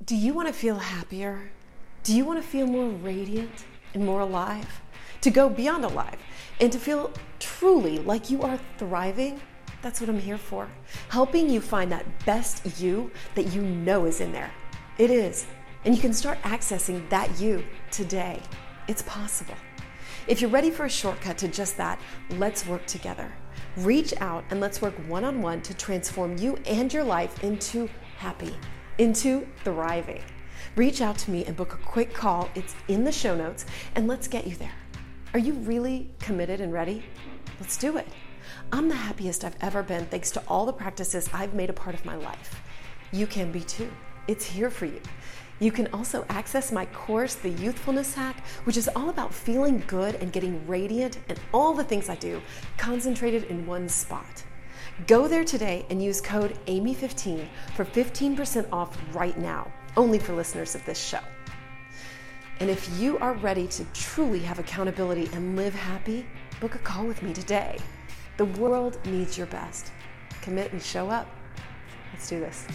Do you want to feel happier? Do you want to feel more radiant and more alive? To go beyond alive and to feel truly like you are thriving? That's what I'm here for. Helping you find that best you that you know is in there. It is. And you can start accessing that you today. It's possible. If you're ready for a shortcut to just that, let's work together. Reach out and let's work one-on-one to transform you and your life into happy, into thriving. Reach out to me and book a quick call. It's in the show notes, and let's get you there. Are you really committed and ready? Let's do it. I'm the happiest I've ever been thanks to all the practices I've made a part of my life. You can be too. It's here for you. You can also access my course, The Youthfulness Hack, which is all about feeling good and getting radiant and all the things I do concentrated in one spot. Go there today and use code AMY15 for 15% off right now, only for listeners of this show. And if you are ready to truly have accountability and live happy, book a call with me today. The world needs your best. Commit and show up. Let's do this.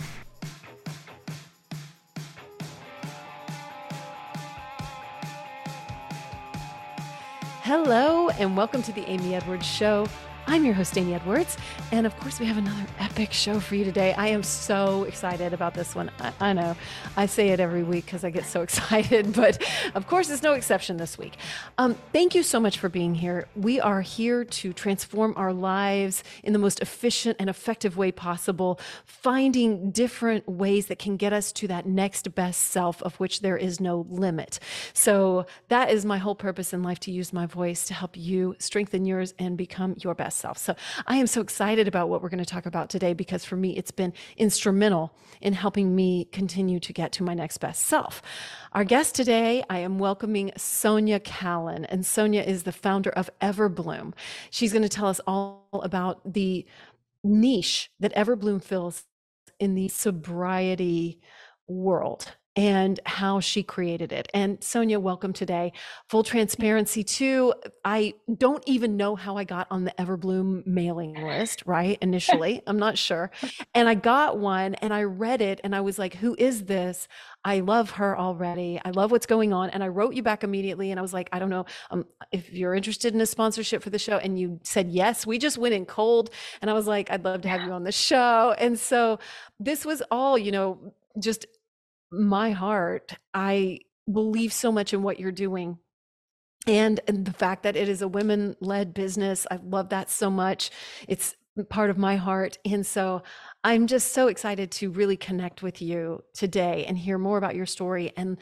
Hello, and welcome to the Amy Edwards Show. I'm your host, Amy Edwards, and of course we have another epic show for you today. I am so excited about this one. I know I say it every week because I get so excited, but of course it's no exception this week. Thank you so much for being here. We are here to transform our lives in the most efficient and effective way possible, finding different ways that can get us to that next best self of which there is no limit. So that is my whole purpose in life, to use my voice to help you strengthen yours and become your best self. So I am so excited about what we're going to talk about today, because for me, it's been instrumental in helping me continue to get to my next best self. Our guest today, I am welcoming Sonia Callan, and Sonia is the founder of Everbloom. She's going to tell us all about the niche that Everbloom fills in the sobriety world and how she created it. And Sonia, welcome today. Full transparency too, I don't even know how I got on the Everbloom mailing list, right? Initially, I'm not sure. And I got one and I read it and I was like, who is this? I love her already. I love what's going on. And I wrote you back immediately and I was like, I don't know if you're interested in a sponsorship for the show. And you said, yes. We just went in cold. And I was like, I'd love to have you on the show. And so this was all, just my heart. I believe so much in what you're doing. And the fact that it is a women-led business, I love that so much. It's part of my heart. And so I'm just so excited to really connect with you today and hear more about your story, and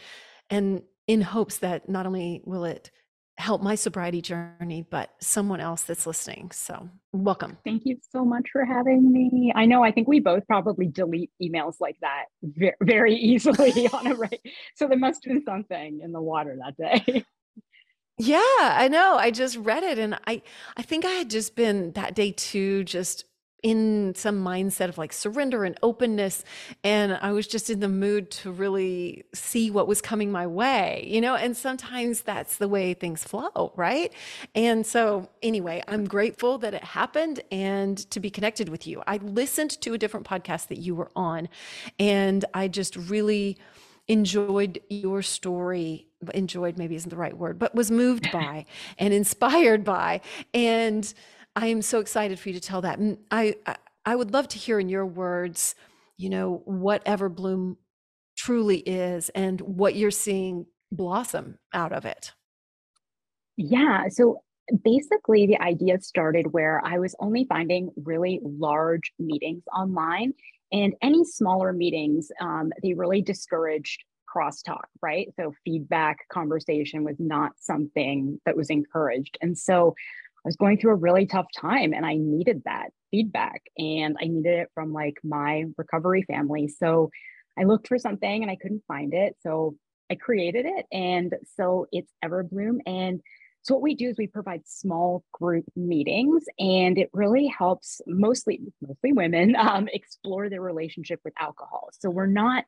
in hopes that not only will it help my sobriety journey, but someone else that's listening. So welcome. Thank you so much for having me. I think we both probably delete emails like that very, very easily on a right. So there must have been something in the water that day. Yeah, I know. I just read it and I think I had just been that day too, just in some mindset of like surrender and openness. And I was just in the mood to really see what was coming my way, and sometimes that's the way things flow, right? And so anyway, I'm grateful that it happened and to be connected with you. I listened to a different podcast that you were on, and I just really enjoyed your story. Enjoyed maybe isn't the right word, but was moved by and inspired by. And I am so excited for you to tell that. And I would love to hear in your words, what Everbloom truly is and what you're seeing blossom out of it. Yeah. So basically, the idea started where I was only finding really large meetings online, and any smaller meetings, they really discouraged crosstalk, right? So feedback, conversation was not something that was encouraged. And so I was going through a really tough time and I needed that feedback, and I needed it from like my recovery family. So I looked for something and I couldn't find it. So I created it. And so it's Everbloom. And so what we do is we provide small group meetings, and it really helps mostly women explore their relationship with alcohol. So we're not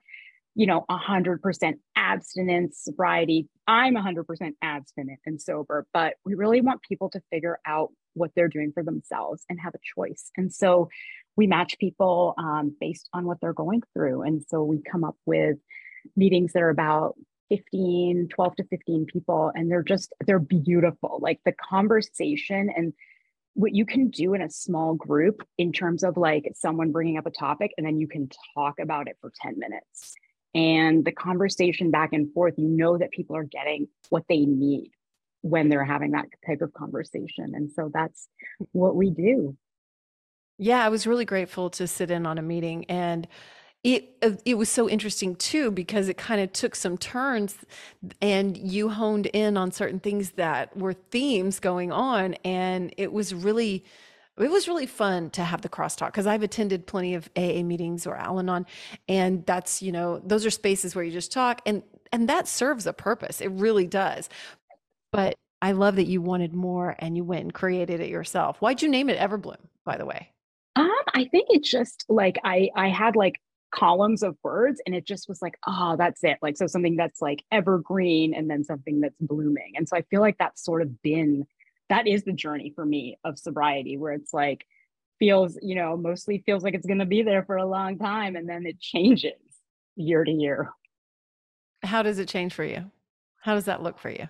100% abstinence, sobriety. I'm 100% abstinent and sober, but we really want people to figure out what they're doing for themselves and have a choice. And so we match people based on what they're going through. And so we come up with meetings that are about 12 to 15 people, and they're beautiful. Like the conversation and what you can do in a small group in terms of like someone bringing up a topic and then you can talk about it for 10 minutes. And the conversation back and forth, you know that people are getting what they need when they're having that type of conversation. And so that's what we do. Yeah, I was really grateful to sit in on a meeting, and it was so interesting too because it kind of took some turns, and you honed in on certain things that were themes going on, and it was really fun to have the crosstalk because I've attended plenty of AA meetings or Al-Anon, and that's, those are spaces where you just talk, and that serves a purpose. It really does. But I love that you wanted more and you went and created it yourself. Why'd you name it Everbloom, by the way? I think it's just like I had like columns of words and it just was like, oh, that's it. Like, so something that's like evergreen and then something that's blooming. And so I feel like that's sort of been, that is the journey for me of sobriety, where it's like feels, mostly feels like it's going to be there for a long time. And then it changes year to year. How does it change for you? How does that look for you?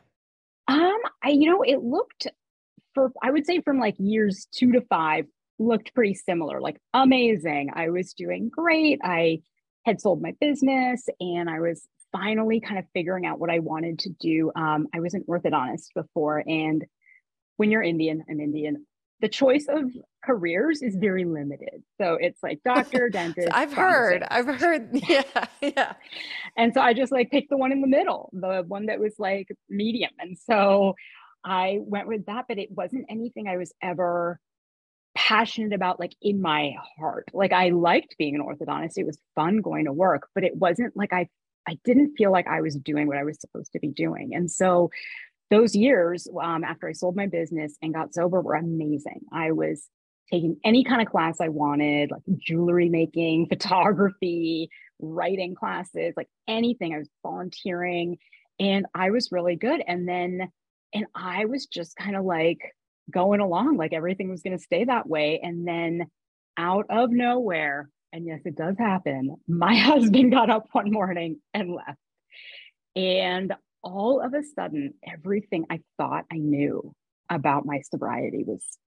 It looked I would say from like years 2 to 5, looked pretty similar, like amazing. I was doing great. I had sold my business and I was finally kind of figuring out what I wanted to do. I was an orthodontist before. And when you're Indian, I'm Indian, the choice of careers is very limited. So it's like doctor, So dentist, I've heard, pharmacist. yeah, yeah. And so I just like picked the one in the middle, the one that was like medium. And so I went with that, but it wasn't anything I was ever passionate about, like in my heart. Like I liked being an orthodontist. It was fun going to work, but it wasn't like I didn't feel like I was doing what I was supposed to be doing. And so those years after I sold my business and got sober were amazing. I was taking any kind of class I wanted, like jewelry making, photography, writing classes, like anything. I was volunteering and I was really good. And I was just kind of like going along, like everything was going to stay that way. And then out of nowhere, and yes, it does happen, my husband got up one morning and left. And all of a sudden, everything I thought I knew about my sobriety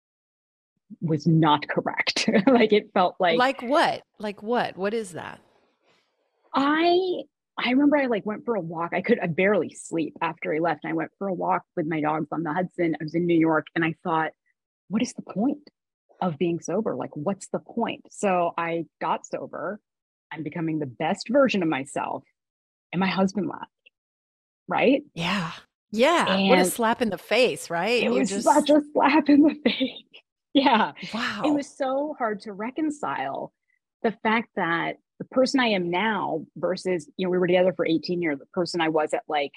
was not correct. Like it felt like Like what? Like what? What is that? I I remember I like went for a walk. I barely sleep after he left. And I went for a walk with my dogs on the Hudson. I was in New York and I thought, what is the point of being sober? Like, what's the point? So I got sober. I'm becoming the best version of myself. And my husband left, right? Yeah. Yeah. What a And slap in the face, right? it You're was such just, a slap in the face. Yeah. It wow. was so hard to reconcile the fact that the person I am now versus, we were together for 18 years, the person I was at like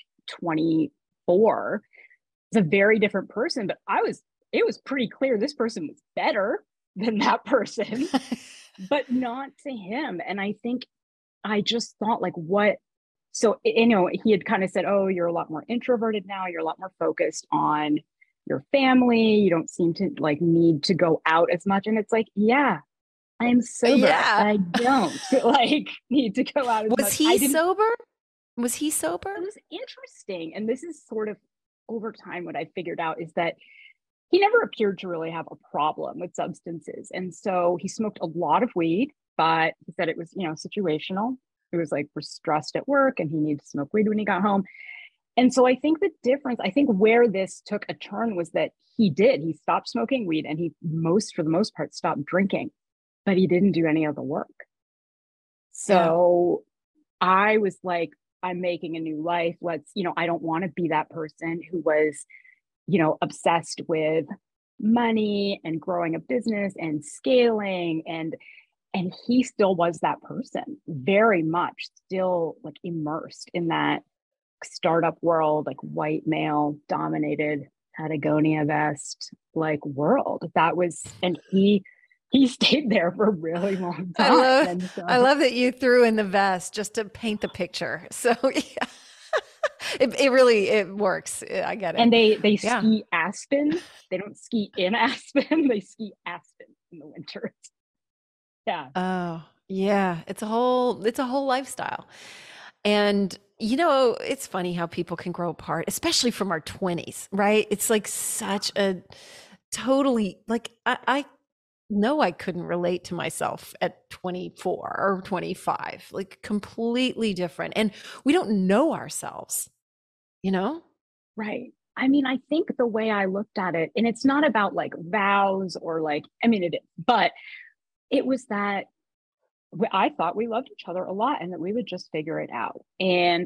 24 is a very different person. But it was pretty clear this person was better than that person, but not to him. And I think I just thought, like, what? So, he had kind of said, oh, you're a lot more introverted now. You're a lot more focused on your family. You don't seem to like need to go out as much. And it's like, yeah, I'm sober. Yeah. I don't like need to go out as Was much. I he didn't, sober? Was he sober? it was interesting. And this is sort of over time what I figured out is that he never appeared to really have a problem with substances. And so he smoked a lot of weed, but he said it was, situational. It was like we're stressed at work and he needed to smoke weed when he got home. And so I think where this took a turn was that he stopped smoking weed and for the most part, stopped drinking, but he didn't do any of the work. Yeah. So I was like, I'm making a new life. I don't want to be that person who was, obsessed with money and growing a business and scaling. And he still was that person, very much still like immersed in that startup world, like white male dominated Patagonia vest like world. And he stayed there for a really long I time. love And I so love that you threw in the vest just to paint the picture. So yeah. It works. I get it. and they Yeah. ski Aspen. They don't ski in Aspen, they ski Aspen in the winter. Yeah. Oh, yeah. It's a whole lifestyle. And it's funny how people can grow apart, especially from our 20s, right? It's like such a totally like I know I couldn't relate to myself at 24 or 25, like completely different. And we don't know ourselves, you know? Right. I mean, I think the way I looked at it, and it's not about like vows or like, I mean, it is, but it was that I thought we loved each other a lot and that we would just figure it out. And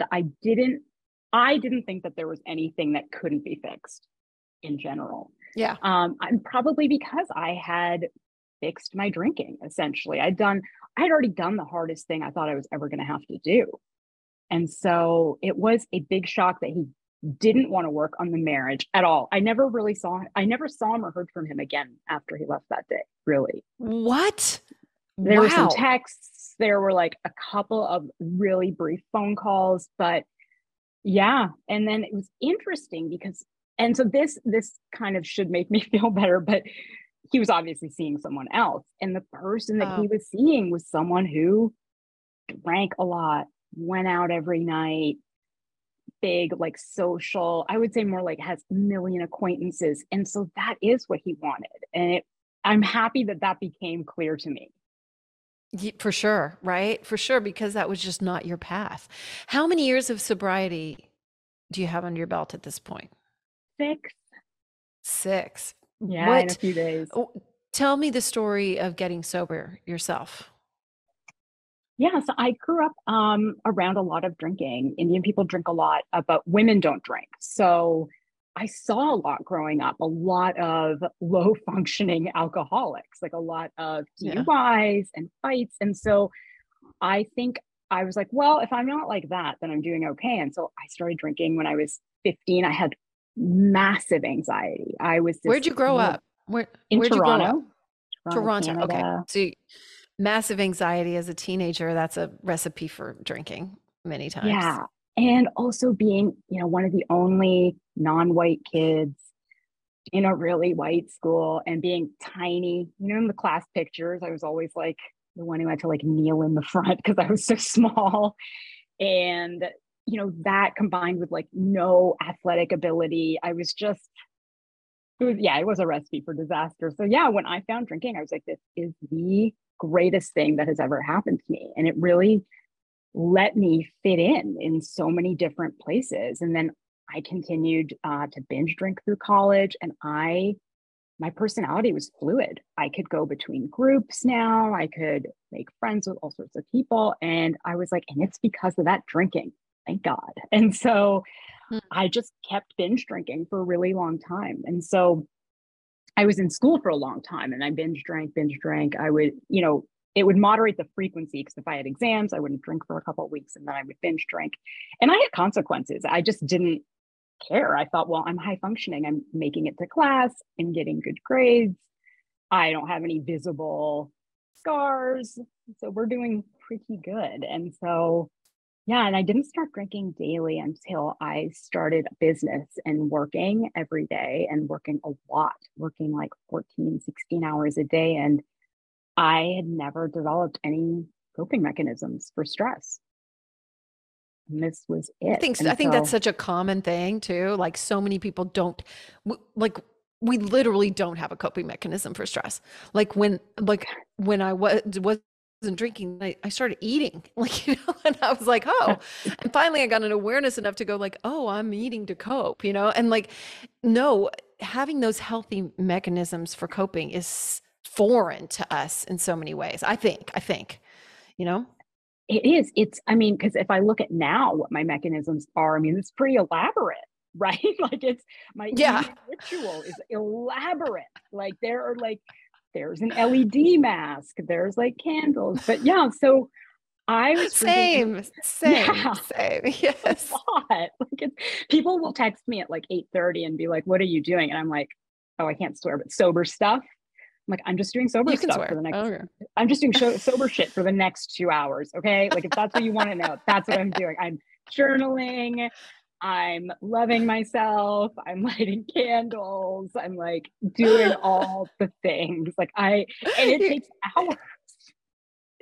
I didn't think that there was anything that couldn't be fixed in general. Yeah. I'm probably because I had fixed my drinking essentially. I'd already done the hardest thing I thought I was ever going to have to do. And so it was a big shock that he didn't want to work on the marriage at all. I never saw him or heard from him again after he left that day, really. What? There were some Wow. texts, there were like a couple of really brief phone calls, but yeah. And then it was interesting because, and so this kind of should make me feel better, but he was obviously seeing someone else. And the person that he Oh, was seeing was someone who drank a lot, went out every night, big, like social, I would say more like has a million acquaintances. And so that is what he wanted. I'm happy that that became clear to me. for sure, right? For sure, because that was just not your path. How many years of sobriety do you have under your belt at this point? 6, 6. yeah, in a What few days. oh, tell me the story of getting sober yourself. Yeah, so I grew up around a lot of drinking. Indian people drink a lot, but women don't drink. So I saw a lot growing up, a lot of low functioning alcoholics, like a lot of Yeah. DUIs and fights. And so I think I was like, well, if I'm not like that, then I'm doing okay. And so I started drinking when I was 15. I had massive anxiety. I was this Where'd you grow up? in Where'd you grow up? Toronto, Toronto. Okay. Canada. So massive anxiety as a teenager, that's a recipe for drinking many times. Yeah. And also being, one of the only non-white kids in a really white school and being tiny, in the class pictures, I was always like the one who had to like kneel in the front because I was so small. And, that combined with like no athletic ability, it was a recipe for disaster. So yeah, when I found drinking, I was like, this is the greatest thing that has ever happened to me. And it really let me fit in so many different places. And then I continued to binge drink through college, and my personality was fluid. I could go between groups now. I could make friends with all sorts of people, and I was like, and it's because of that drinking. Thank God. And so Hmm. I just kept binge drinking for a really long time. And so I was in school for a long time and I binge drank. It would moderate the frequency because if I had exams, I wouldn't drink for a couple of weeks and then I would binge drink. And I had consequences. I just didn't care. I thought, well, I'm high functioning. I'm making it to class. I'm getting good grades. I don't have any visible scars. So we're doing pretty good. And so yeah, and I didn't start drinking daily until I started a business and working every day and working a lot, working like 14, 16 hours a day. And I had never developed any coping mechanisms for stress. And this was it. I And think that's so, such a common thing too. Like so many people don't like we literally don't have a coping mechanism for stress. Like when I wasn't drinking, I started eating. Like, and I was like, oh, and finally I got an awareness enough to go like, oh, I'm eating to cope, and like, no, having those healthy mechanisms for coping is foreign to us in so many ways. I think, you know? it is. I mean, because if I look at now what my mechanisms are, I mean, it's pretty elaborate, right? Like my Yeah. evening ritual is elaborate. Like there's an LED mask, there's like candles. But yeah, so I was drinking and Same, same, yeah, same. a Yes. lot. Like people will text me at like 8:30 and be like, what are you doing? And I'm like, oh, I can't swear, but sober stuff. I'm like, I'm just doing sober You can stuff for swear. the next, Okay. I'm just doing sober shit for the next 2 hours. Okay. Like, if that's what you want to know, that's what I'm doing. I'm journaling. I'm loving myself. I'm lighting candles. I'm like doing all the things. And it You takes hours.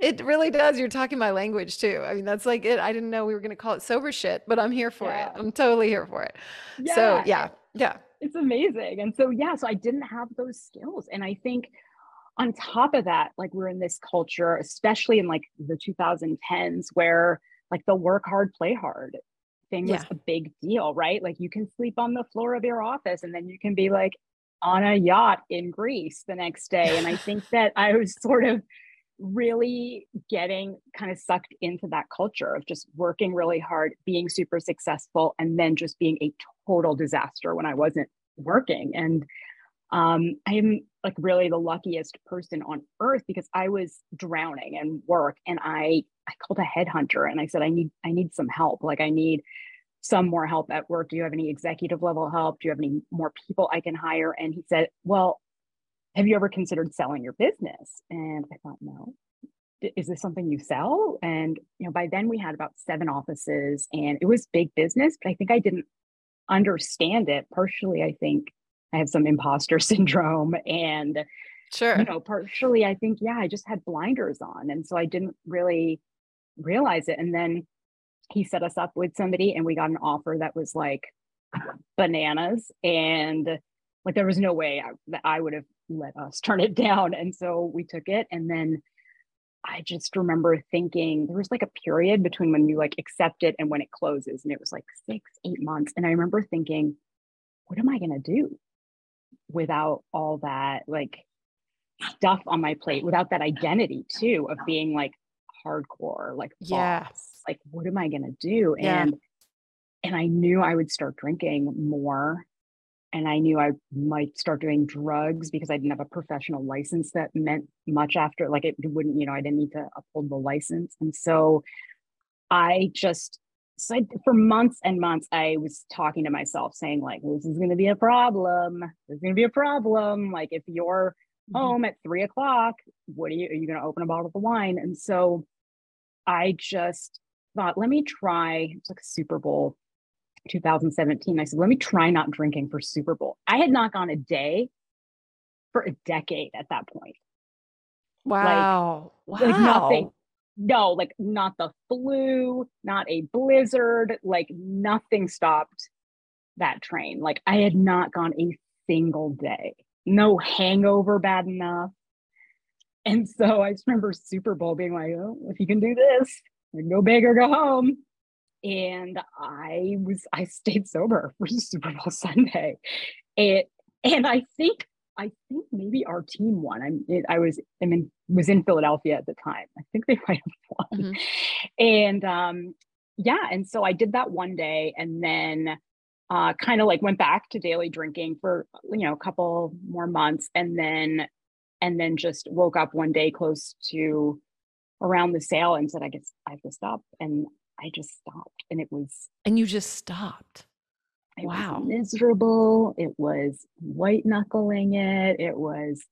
It really does. You're talking my language too. I mean, that's like it. I didn't know we were going to call it sober shit, but I'm here for it. Yeah. I'm totally here for it. So Yeah. yeah, yeah, It's amazing. And so, yeah, so I didn't have those skills. And I think on top of that, like we're in this culture, especially in like the 2010s, where like the work hard, play hard thing was yeah, a big deal, right? Like you can sleep on the floor of your office and then you can be like on a yacht in Greece the next day. And I think that I was sort of really getting kind of sucked into that culture of just working really hard, being super successful, and then just being a total disaster when I wasn't working. And I am like really the luckiest person on earth because I was drowning in work, and I called a headhunter and I said, I need some help. Like I need some more help at work. Do you have any executive level help? Do you have any more people I can hire? And he said, well, have you ever considered selling your business? And I thought, no. Is this something you sell? And by then we had about 7 offices and it was big business, but I think I didn't understand it. Partially, I think I have some imposter syndrome, and sure. partially I think, yeah, I just had blinders on, and so I didn't really realize it. And then he set us up with somebody and we got an offer that was like bananas, and like there was no way that I would have let us turn it down. And so we took it. And then I just remember thinking there was like a period between when you like accept it and when it closes, and it was like 6-8 months. And I remember thinking, what am I going to do without all that like stuff on my plate, without that identity too of being like hardcore, like Yeah. boss? Like, what am I going to do? Yeah. And I knew I would start drinking more, and I knew I might start doing drugs because I didn't have a professional license that meant much after, like it wouldn't, I didn't need to uphold the license. And so for months and months, I was talking to myself saying like, this is going to be a problem. There's going to be a problem. Like if you're home at 3:00, are you going to open a bottle of wine? And so I just thought, let me try. It's like Super Bowl 2017. I said, let me try not drinking for Super Bowl. I had not gone a day for a decade at that point. Wow. Like nothing. No, like not the flu, not a blizzard, like nothing stopped that train. Like I had not gone a single day. No hangover bad enough. And so I just remember Super Bowl being like, oh, if you can do this, go big or go home. And I stayed sober for Super Bowl Sunday. And I think maybe our team won. I was in Philadelphia at the time. I think they might have won. Mm-hmm. And and so I did that one day, and then kind of like went back to daily drinking for a couple more months, and then just woke up one day close to around the sale and said, I guess I have to stop. And I just stopped, and you just stopped. It was miserable. It was white knuckling it. It was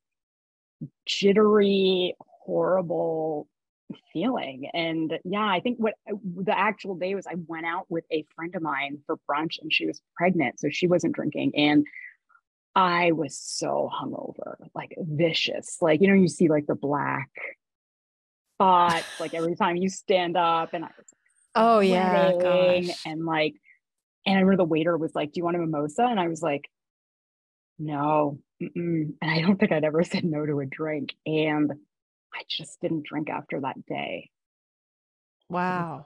jittery, horrible feeling. And yeah, I think what the actual day was, I went out with a friend of mine for brunch, and she was pregnant, so she wasn't drinking. And I was so hungover, like vicious. Like, you see like the black spots, like every time you stand up, and I was oh yeah, gosh. And I remember the waiter was like, do you want a mimosa? And I was like, no. And I don't think I'd ever said no to a drink. And I just didn't drink after that day. Wow.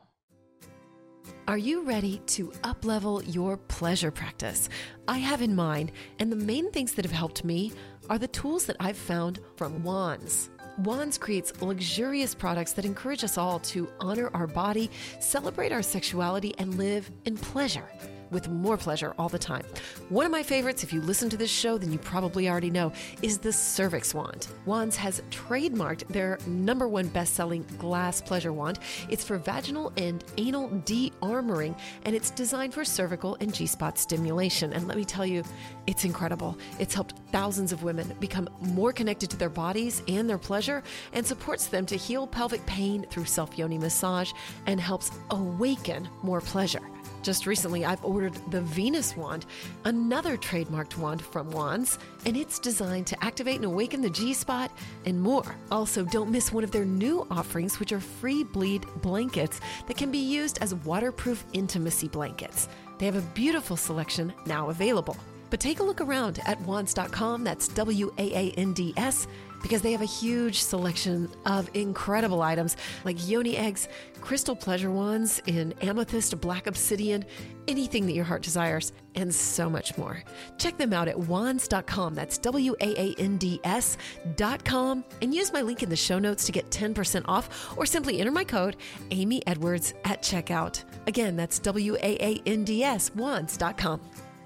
Are you ready to up-level your pleasure practice? I have in mind, and the main things that have helped me are the tools that I've found from Wands. Wands creates luxurious products that encourage us all to honor our body, celebrate our sexuality, and live in pleasure, with more pleasure all the time. One of my favorites, if you listen to this show, then you probably already know, is the Cervix Wand. Wands has trademarked their #1 best-selling glass pleasure wand. It's for vaginal and anal de-armoring, and it's designed for cervical and G-spot stimulation. And let me tell you, it's incredible. It's helped thousands of women become more connected to their bodies and their pleasure, and supports them to heal pelvic pain through self-yoni massage, and helps awaken more pleasure. Just recently, I've ordered the Venus wand, another trademarked wand from Wands, and it's designed to activate and awaken the G-spot and more. Also, don't miss one of their new offerings, which are free bleed blankets that can be used as waterproof intimacy blankets. They have a beautiful selection now available. But take a look around at wands.com, that's WAANDS, because they have a huge selection of incredible items like yoni eggs, crystal pleasure wands in amethyst, black obsidian, anything that your heart desires, and so much more. Check them out at wands.com, that's WAANDS.com, and use my link in the show notes to get 10% off, or simply enter my code Amy Edwards at checkout. Again, that's WAANDS, wands.com.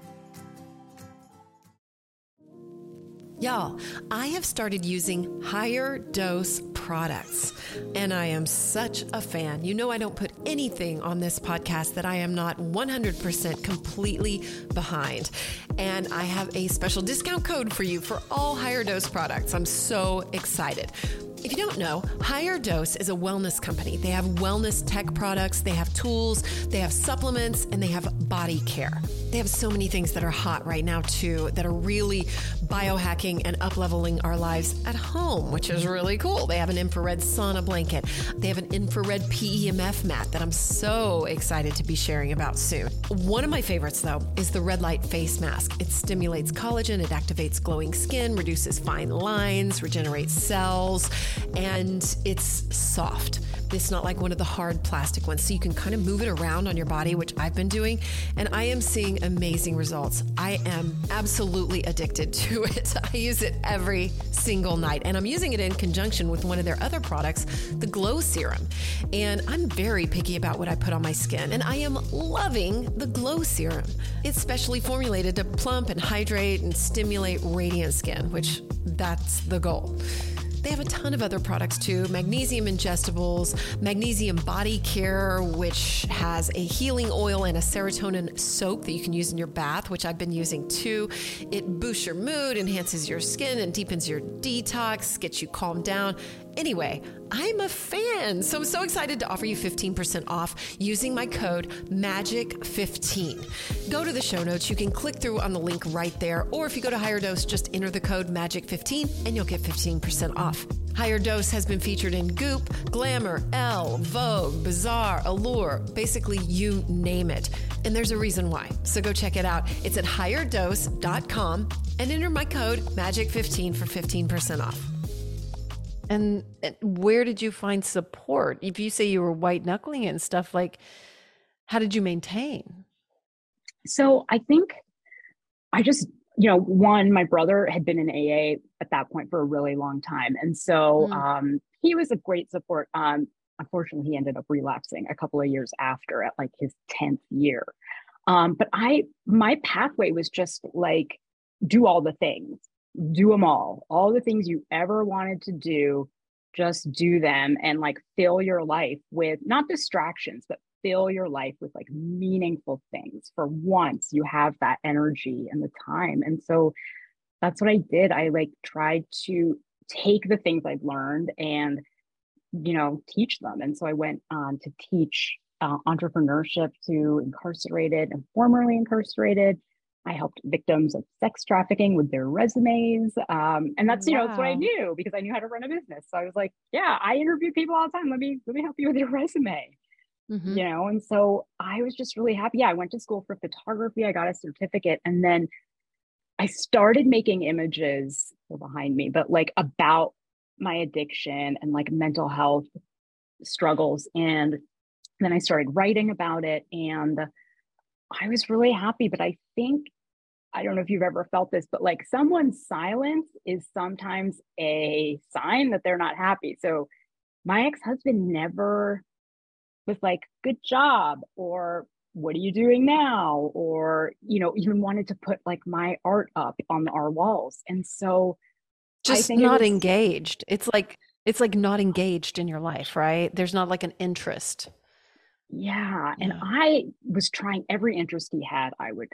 Y'all, I have started using Higher Dose products, and I am such a fan. You know I don't put anything on this podcast that I am not 100% completely behind. And I have a special discount code for you for all Higher Dose products. I'm so excited. If you don't know, Higher Dose is a wellness company. They have wellness tech products, they have tools, they have supplements, and they have body care. They have so many things that are hot right now too, that are really biohacking and up-leveling our lives at home, which is really cool. They have an infrared sauna blanket. They have an infrared PEMF mat that I'm so excited to be sharing about soon. One of my favorites though is the red light face mask. It stimulates collagen, it activates glowing skin, reduces fine lines, regenerates cells, and it's soft. It's not like one of the hard plastic ones, so you can kind of move it around on your body, which I've been doing, and I am seeing amazing results. I am absolutely addicted to it. I use it every single night, and I'm using it in conjunction with one of their other products, the Glow Serum. And I'm very picky about what I put on my skin, and I am loving the Glow Serum. It's specially formulated to plump and hydrate and stimulate radiant skin, which that's the goal. They have a ton of other products too. Magnesium ingestibles, magnesium body care, which has a healing oil and a serotonin soap that you can use in your bath, which I've been using too. It boosts your mood, enhances your skin, and deepens your detox, gets you calmed down. Anyway, I'm a fan, so I'm so excited to offer you 15% off using my code MAGIC15. Go to the show notes. You can click through on the link right there, or if you go to Higher Dose, just enter the code MAGIC15 and you'll get 15% off. Higher Dose has been featured in Goop, Glamour, Elle, Vogue, Bazaar, Allure, basically you name it. And there's a reason why. So go check it out. It's at higherdose.com and enter my code MAGIC15 for 15% off. And where did you find support? If you say you were white knuckling it and stuff, like, how did you maintain? So I think I just, one, my brother had been in AA at that point for a really long time. And so he was a great support. Unfortunately, he ended up relapsing a couple of years after at like his 10th year. But my pathway was just like, do all the things. Do them all the things you ever wanted to do, just do them, and like fill your life with not distractions, but fill your life with like meaningful things. For once you have that energy and the time. And so that's what I did. I like tried to take the things I've learned and, teach them. And so I went on to teach entrepreneurship to incarcerated and formerly incarcerated. I helped victims of sex trafficking with their resumes. And that's, that's what I knew because I knew how to run a business. So I was like, yeah, I interview people all the time. Let me help you with your resume, And so I was just really happy. Yeah, I went to school for photography. I got a certificate. And then I started making images behind me, but like about my addiction and like mental health struggles. And then I started writing about it. And I was really happy, but I think, I don't know if you've ever felt this, but like someone's silence is sometimes a sign that they're not happy. So my ex-husband never was like, good job, or what are you doing now? Or, even wanted to put like my art up on our walls. And so just not engaged. It's like not engaged in your life, right? There's not like an interest. Yeah. And I was trying every interest he had. I would,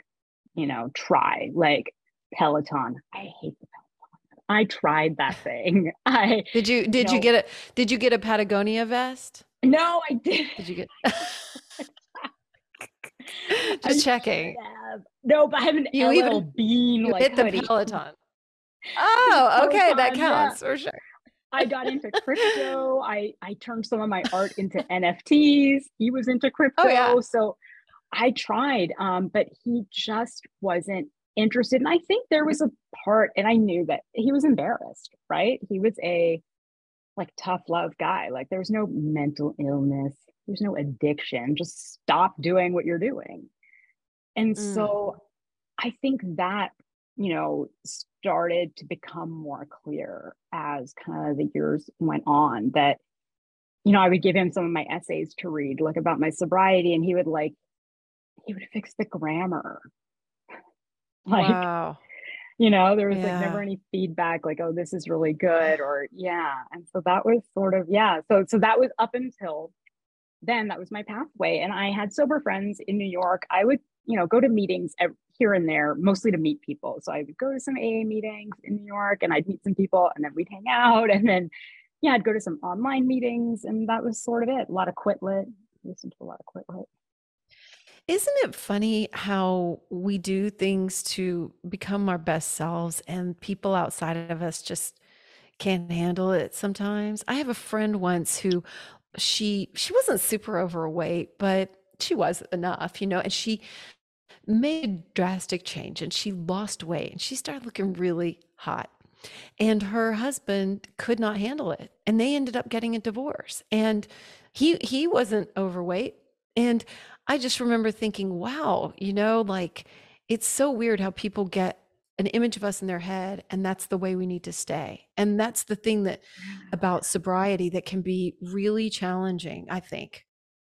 try, like Peloton. I hate the Peloton. I tried that thing. Did you get a Patagonia vest? No, I didn't. Did you get I Just should checking. have. No, but I have an You LL even Bean you like hit the hoodie. Peloton. The Oh, okay, that Peloton, yeah. counts for sure. I got into crypto. I turned some of my art into NFTs. He was into Oh yeah. crypto. So I tried, but he just wasn't interested. And I think there was a part, and I knew that he was embarrassed, right? He was a like tough love guy. Like there's no mental illness, there's no addiction. Just stop doing what you're doing. And Mm, so I think that, started to become more clear as kind of the years went on that, I would give him some of my essays to read, like about my sobriety, and he would fix the grammar. Like, wow. there was like never Yeah. any feedback, like, oh, this is really good, or yeah. And so that was sort of, yeah. So that was up until then, that was my pathway. And I had sober friends in New York. I would, go to meetings here and there, mostly to meet people. So I would go to some AA meetings in New York and I'd meet some people and then we'd hang out. And then, yeah, I'd go to some online meetings. And that was sort of it. A lot of Quit Lit, listened to a lot of Quit Lit. Isn't it funny how we do things to become our best selves and people outside of us just can't handle it sometimes? I have a friend once who she wasn't super overweight, but she was enough, and she made a drastic change and she lost weight and she started looking really hot. And her husband could not handle it. And they ended up getting a divorce. And he wasn't overweight. And I just remember thinking, wow, like it's so weird how people get an image of us in their head and that's the way we need to stay. And that's the thing that about sobriety that can be really challenging, I think.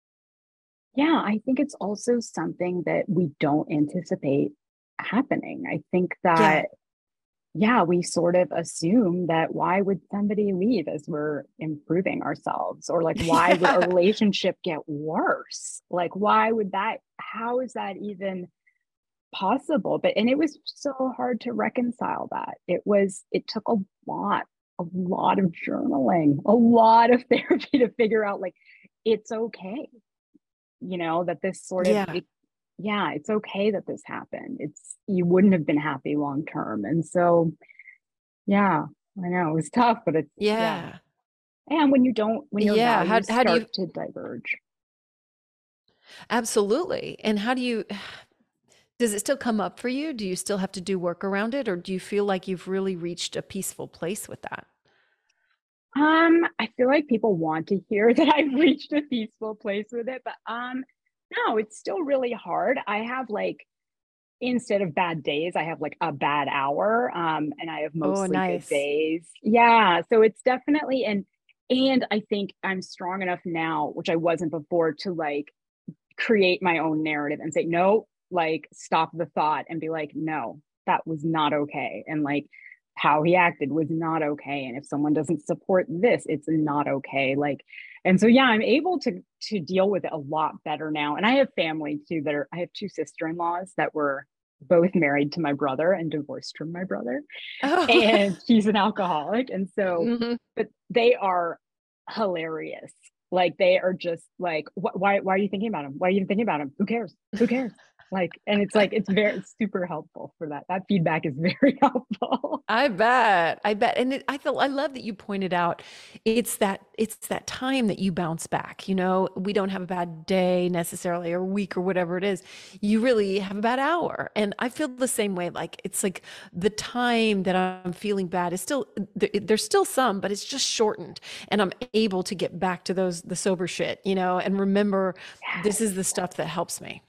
Yeah, I think it's also something that we don't anticipate happening. I think Yeah. that, yeah, we sort of assume that why would somebody leave as we're improving ourselves? Or like, why would a Yeah. relationship get worse? Like, why would that, how is that even possible? And it was so hard to reconcile that. It took a lot of journaling, a lot of therapy to figure out like, it's okay, that this sort of, Yeah. yeah, it's okay that this happened. You wouldn't have been happy long term. And so, yeah, I know it was tough, but it's, yeah. Yeah. And when your Yeah. How values how do you start to diverge. absolutely. And how do you does it still come up for you? Do you still have to do work around it, or do you feel like you've really reached a peaceful place with that? I feel like people want to hear that I've reached a peaceful place with it, but no, it's still really hard. I have like, instead of bad days, I have like a bad hour. And I have Oh, mostly good nice. days. Yeah. So it's definitely, and I think I'm strong enough now, which I wasn't before, to like create my own narrative and say, no, like stop the thought and be like, no, that was not okay. And like how he acted was not okay. And if someone doesn't support this, it's not okay. Like, and so yeah, I'm able to deal with it a lot better now. And I have family too I have two sister-in-laws that were both married to my brother and divorced from my brother. Oh. And he's an alcoholic. And so, Mhm. but they are hilarious. Like they are just like, why are you thinking about him? Why are you even thinking about him? Who cares? Who cares? Like, and it's like, it's super helpful for that. That feedback is very helpful. I bet. I bet. And I love that you pointed out it's that time that you bounce back. We don't have a bad day necessarily or week or whatever it is. You really have a bad hour. And I feel the same way. Like it's like the time that I'm feeling bad is still there's still some, but it's just shortened. And I'm able to get back to the sober shit, and remember this is the Yes. stuff that helps me.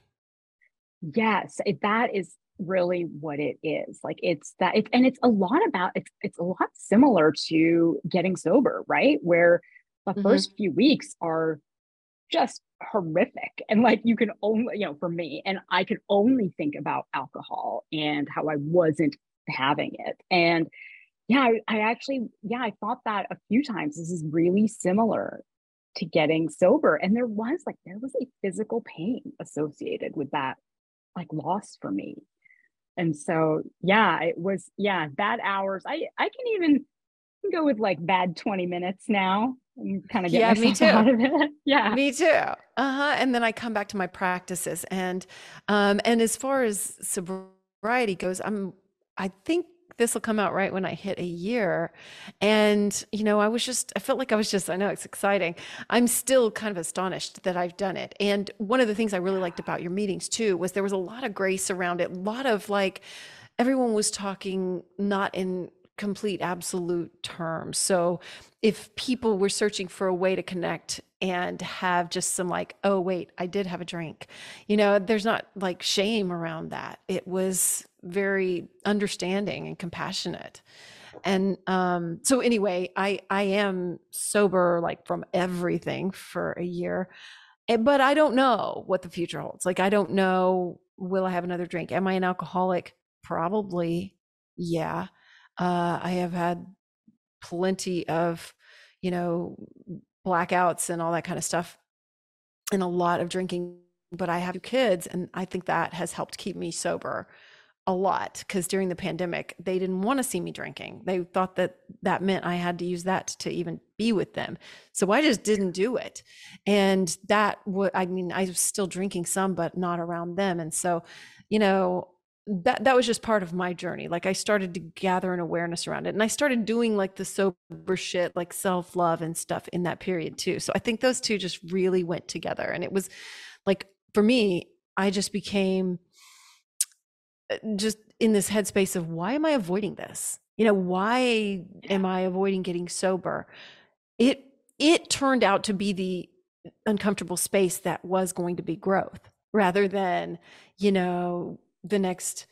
Yes, that is really what it is. Like it's that it's and it's a lot about it's a lot similar to getting sober, right? Where the Hmm. first few weeks are just horrific. And like you can only, for me, and I could only think about alcohol and how I wasn't having it. And yeah, I actually, yeah, I thought that a few times. This is really similar to getting sober. And there was a physical pain associated with that like loss for me. And so yeah, it was, yeah, bad hours. I can even go with like bad 20 minutes now. and kind of get Yeah, me myself too. out of it. Yeah. Me too. Uh-huh. And then I come back to my practices and as far as sobriety goes, I think this will come out right when I hit a year. And I felt like I know it's exciting. I'm still kind of astonished that I've done it. And one of the things I really liked about your meetings too was there was a lot of grace around it. A lot of like everyone was talking not in complete absolute terms. So if people were searching for a way to connect and have just some like, oh, wait, I did have a drink, there's not like shame around that. It was very understanding and compassionate. And so anyway, I am sober like from everything for a year. But I don't know what the future holds. Like, I don't know, will I have another drink? Am I an alcoholic? Probably. Yeah. I have had plenty of, you know, blackouts and all that kind of stuff and a lot of drinking, but I have 2 kids and I think that has helped keep me sober a lot because during the pandemic, they didn't want to see me drinking. They thought that that meant I had to use that to even be with them. So I just didn't do it. And I was still drinking some, but not around them. And so, you know, that was just part of my journey. Like I started to gather an awareness around it. And I started doing like the sober shit, like self-love and stuff in that period too. So I think those two just really went together. And it was like, for me, I just became just in this headspace of why am I avoiding this? Why am I avoiding getting sober? It turned out to be the uncomfortable space that was going to be growth rather than, the next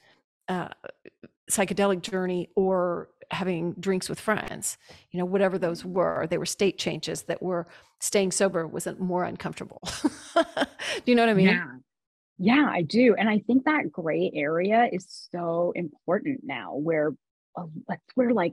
psychedelic journey or having drinks with friends, whatever those were. They were state changes that were staying sober wasn't more uncomfortable. Do you know what I mean? Yeah. Yeah, I do. And I think that gray area is so important now, where that's where like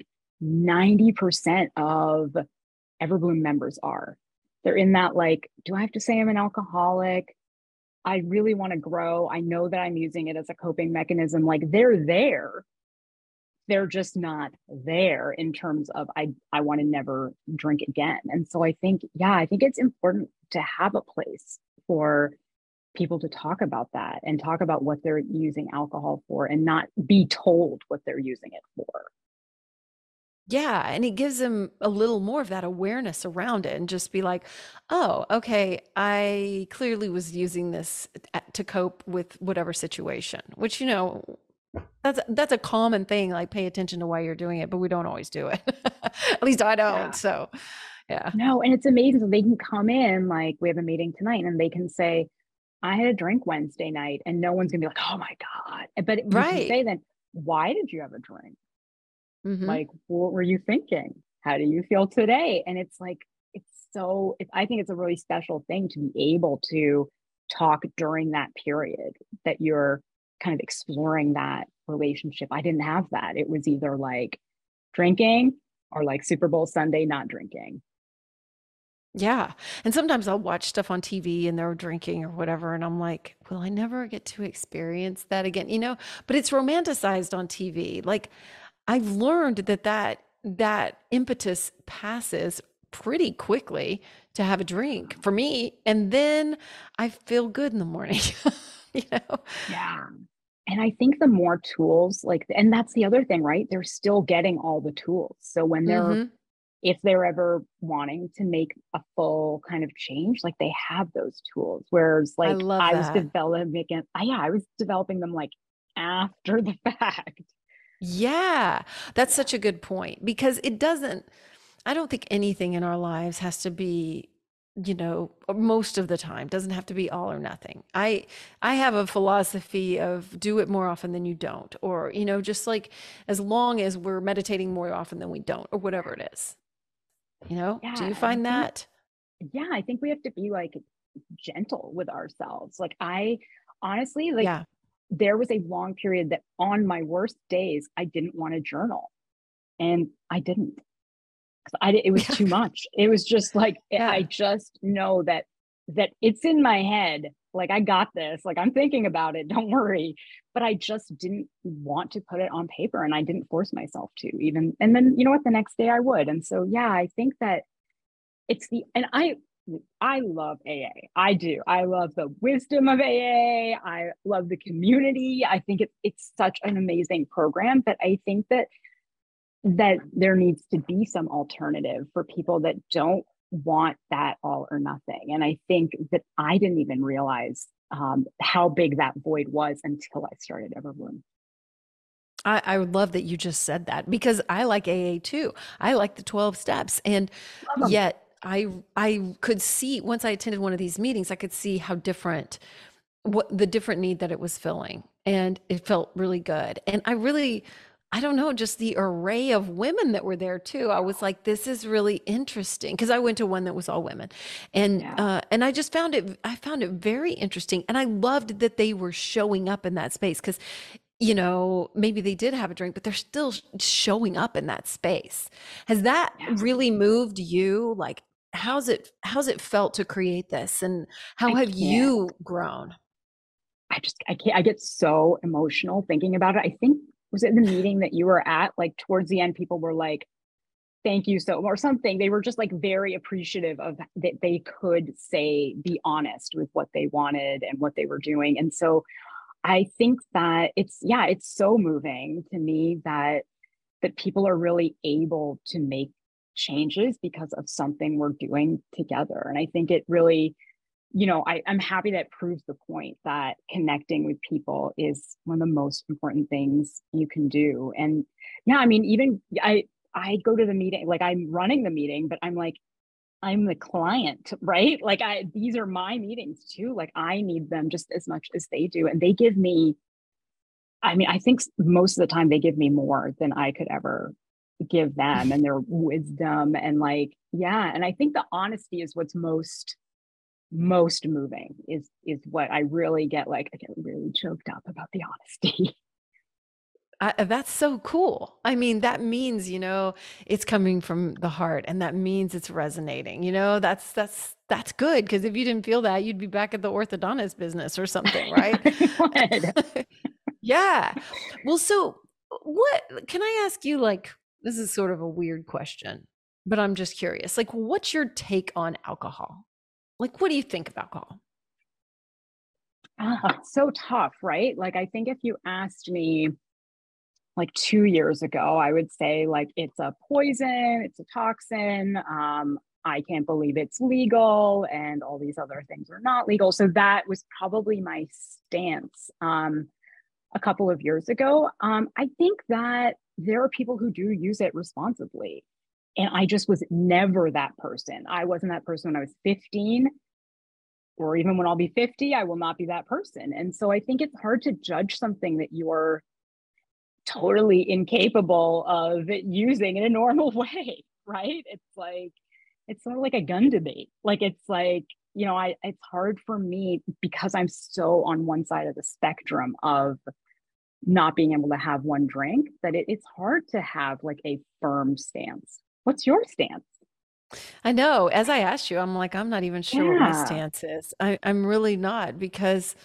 90% of Everbloom members are. They're in that like, do I have to say I'm an alcoholic? I really want to grow. I know that I'm using it as a coping mechanism. Like they're there. They're just not there in terms of I want to never drink again. And so I think, yeah, I think it's important to have a place for people to talk about that and talk about what they're using alcohol for and not be told what they're using it for. Yeah, and it gives them a little more of that awareness around it and just be like, "Oh, okay, I clearly was using this to cope with whatever situation," which, that's a common thing, like pay attention to why you're doing it, but we don't always do it. At least I don't. Yeah. So, yeah. No, and it's amazing. So they can come in, like we have a meeting tonight, and they can say, I had a drink Wednesday night, and no one's gonna be like, oh my God. But you can Right. say then, why did you have a drink? Mhm. Like, what were you thinking? How do you feel today? And it's like, I think it's a really special thing to be able to talk during that period that you're kind of exploring that relationship. I didn't have that. It was either like drinking or like Super Bowl Sunday, not drinking. Yeah. And sometimes I'll watch stuff on TV and they're drinking or whatever. And I'm like, will I never get to experience that again? But it's romanticized on TV. Like I've learned that impetus passes pretty quickly to have a drink for me. And then I feel good in the morning, you know? Yeah. And I think the more tools, like, and that's the other thing, right? They're still getting all the tools. So Hmm. if they're ever wanting to make a full kind of change, like they have those tools. Whereas I like love that. I was developing them like after the fact. Yeah, that's Yeah. such a good point because I don't think anything in our lives has to be, most of the time doesn't have to be all or nothing. I have a philosophy of do it more often than you don't, or, just like as long as we're meditating more often than we don't, or whatever it is. Do Yeah. you And I find think, that? yeah, I think we have to be like gentle with ourselves. Like I honestly, like Yeah. there was a long period that on my worst days, I didn't want to journal and I didn't. It was Yeah. too much. It was just like I Yeah. just know that it's in my head. Like I got this. Like I'm thinking about it. Don't worry. But I just didn't want to put it on paper, and I didn't force myself to even. And then you know what? The next day I would. And so yeah, I think that and I love AA. I do. I love the wisdom of AA. I love the community. I think it's such an amazing program, but I think that there needs to be some alternative for people that don't want that all or nothing. And I think that I didn't even realize how big that void was until I started Everbloom. I would love that you just said that because I like AA too. I like the 12 steps. And Love them. yet I could see once I attended one of these meetings, I could see how different what the different need that it was filling. And it felt really good. And I don't know, just the array of women that were there too. I was like, this is really interesting because I went to one that was all women, Yeah. and I just I found it very interesting, and I loved that they were showing up in that space because maybe they did have a drink, but they're still showing up in that space. Has that Yeah. really moved you? Like, how's it felt to create this, and how I have can't. you grown? I can't. I get so emotional thinking about it. I think, was it the meeting that you were at? Like towards the end, people were like, thank you so, or something. They were just like very appreciative of that they could be honest with what they wanted and what they were doing. And so I think that it's so moving to me that people are really able to make changes because of something we're doing together. And I think it really, I'm happy that proves the point that connecting with people is one of the most important things you can do. And yeah, I mean, even I go to the meeting, like I'm running the meeting, but I'm like, I'm the client, right? Like these are my meetings too. Like I need them just as much as they do. And they give me, I mean, I think most of the time they give me more than I could ever give them, and their wisdom and like, yeah. And I think the honesty is what's most moving is what I really get. Like I get really choked up about the honesty. That's so cool. I mean, that means, it's coming from the heart, and that means it's resonating. That's good because if you didn't feel that, you'd be back at the orthodontist business or something, right? Yeah. Well, so what can I ask you, like, this is sort of a weird question, but I'm just curious. Like, what's your take on alcohol? Like, what do you think of alcohol? It's so tough, right? Like I think if you asked me like 2 years ago, I would say like it's a poison, it's a toxin. I can't believe it's legal, and all these other things are not legal. So that was probably my stance a couple of years ago. I think that there are people who do use it responsibly. And I just was never that person. I wasn't that person when I was 15, or even when I'll be 50, I will not be that person. And so I think it's hard to judge something that you're totally incapable of using in a normal way, right? It's sort of like a gun debate. Like it's like, it's hard for me because I'm so on one side of the spectrum of not being able to have one drink that it's hard to have like a firm stance. What's your stance? I know. As I asked you, I'm like, I'm not even sure what my Yeah. stance is. I'm really not because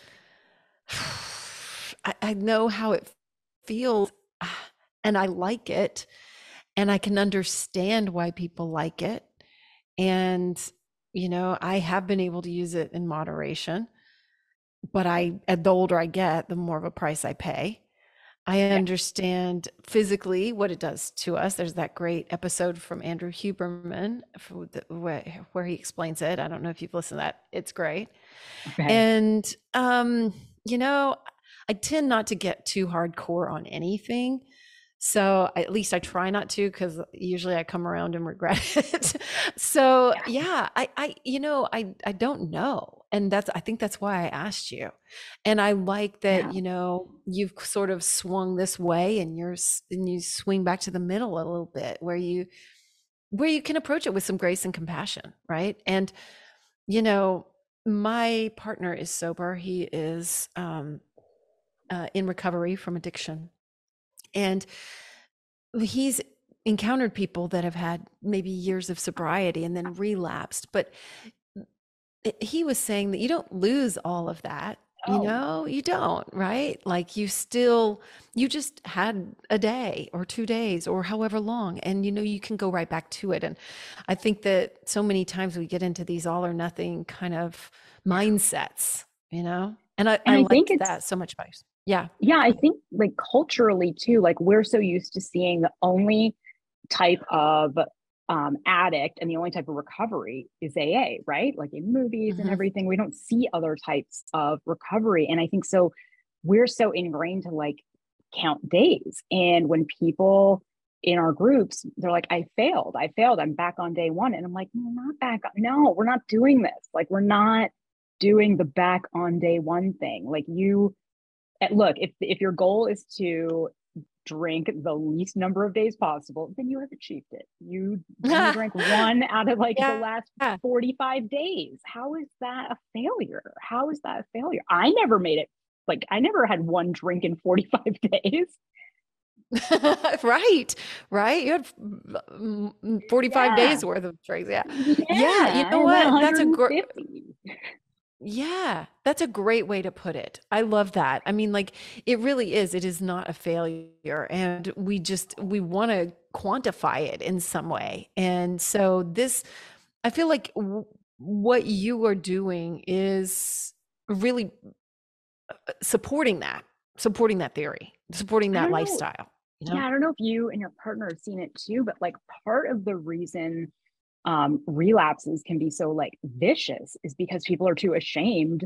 I know how it feels and I like it and I can understand why people like it. And, I have been able to use it in moderation, but the older I get, the more of a price I pay. I Yeah. understand physically what it does to us. There's that great episode from Andrew Huberman where he explains it. I don't know if you've listened to that. It's great. Okay. And, you know, I tend not to get too hardcore on anything. So at least I try not to because usually I come around and regret it. So Yeah. yeah, I don't know. And I think that's why I asked you. And I like that, Yeah. you've sort of swung this way and you swing back to the middle a little bit where you can approach it with some grace and compassion, right? And you know, my partner is sober. He is in recovery from addiction. And he's encountered people that have had maybe years of sobriety and then relapsed. But he was saying that you don't lose all of that. Oh, You don't, right? Like you just had a day or 2 days or however long, and you can go right back to it. And I think that so many times we get into these all or nothing kind of mindsets. And I and I think liked it's, that so much about you. Yeah. yeah, I Go ahead. think like culturally too, like we're so used to seeing the only type of addict and the only type of recovery is AA, right? Like in movies and Hmm. everything, we don't see other types of recovery. And I think so, we're so ingrained to like count days. And when people in our groups, they're like, I failed, I'm back on day one. And I'm like, no, not back. No, we're not doing this. Like, we're not doing the back on day one thing. Like, look, if your goal is to drink the least number of days possible, then you have achieved it. You drank one out of like the Yeah. last 45 days. How is that a failure? How is that a failure? I never made it. Like, I never had one drink in 45 days. Right, right. You had 45 Yeah. days worth of drinks. Yeah. Yeah, you Yeah. I know went what? That's a great 150. Yeah, that's a great way to put it. I love that. I mean, like it really is. It is not a failure, and we want to quantify it in some way. And so I feel like what you are doing is really supporting that theory, supporting I that don't know. lifestyle, you Yeah, know? I don't know if you and your partner have seen it too, but like part of the reason relapses can be so like vicious is because people are too ashamed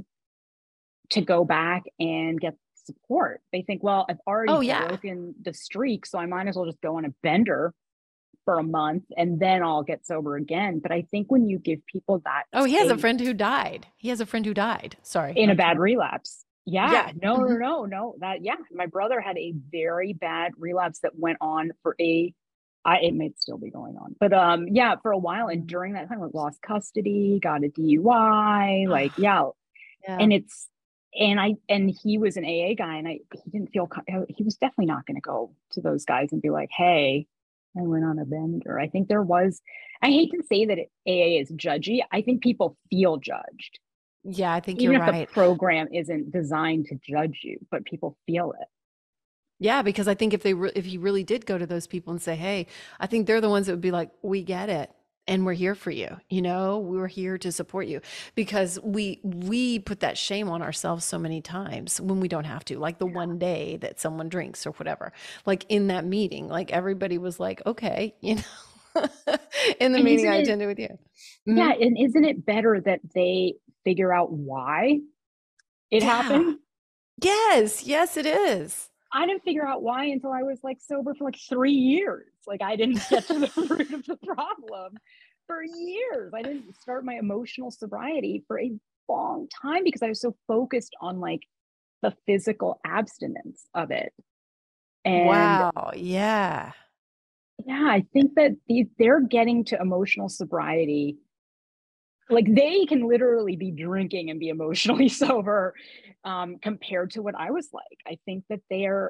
to go back and get support. They think, well, I've already Oh yeah. broken the streak, so I might as well just go on a bender for a month and then I'll get sober again. But I think when you give people that Oh, he has a space friend who died. He has a friend who died. Sorry, in a not to bad interrupt. relapse, yeah, Yeah. no, no, Mhm. no, no, that, yeah, my brother had a very bad relapse that went on for it may still be going on, but yeah, for a while. And Mhm. during that time, like lost custody, got a DUI, like, yeah. Yeah. And it's, and he was an AA guy, and he didn't feel, he was definitely not going to go to those guys and be like, hey, I went on a bender. I think there was, I hate to say that AA is judgy. I think people feel judged, Yeah, I think you're even if the right. program isn't designed to judge you, but people feel it. Yeah, because I think if he really did go to those people and say, "Hey," I think they're the ones that would be like, "We get it, and we're here for you. We're here to support you." Because we put that shame on ourselves so many times when we don't have to. Like the one day that someone drinks or whatever. Like in that meeting, like everybody was like, "Okay." In the And meeting isn't I it, attended with you. yeah, Mhm. and isn't it better that they figure out why it Yeah. happened? Yes, yes, it is. I didn't figure out why until I was like sober for like 3 years. Like, I didn't get to the root of the problem for years. I didn't start my emotional sobriety for a long time because I was so focused on like the physical abstinence of it. And Wow, yeah. yeah, I think that they're getting to emotional sobriety. Like, they can literally be drinking and be emotionally sober, compared to what I was like. I think that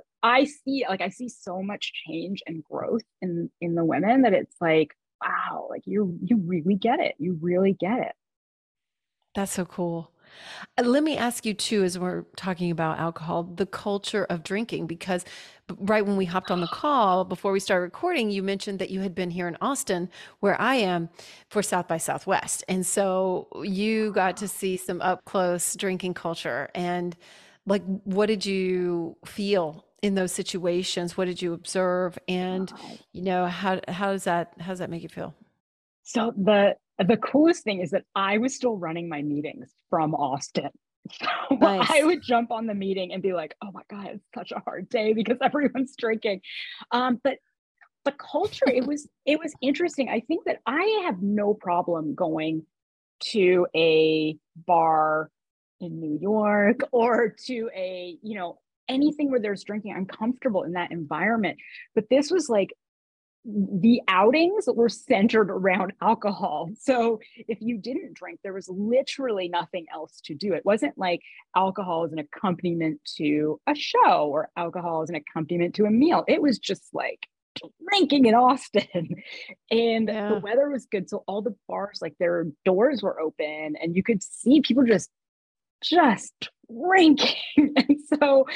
I see so much change and growth in the women that it's like, wow, like you really get it. You really get it. That's so cool. Let me ask you too, as we're talking about alcohol, the culture of drinking, because right when we hopped on the call before we started recording, you mentioned that you had been here in Austin, where I am, for South by Southwest. And so you got to see some up close drinking culture. And like, what did you feel in those situations? What did you observe? And, Wow. how does that make you feel? So the coolest thing is that I was still running my meetings from Austin. So I Nice. would jump on the meeting and be like, "Oh my god, it's such a hard day because everyone's drinking." But the culture, it was interesting. I think that I have no problem going to a bar in New York or to a, anything where there's drinking. I'm comfortable in that environment. But this was like, the outings were centered around alcohol. So if you didn't drink, there was literally nothing else to do. It wasn't like alcohol is an accompaniment to a show or alcohol is an accompaniment to a meal. It was just like drinking in Austin. And the Yeah. weather was good. So all the bars, like, their doors were open and you could see people just drinking. And so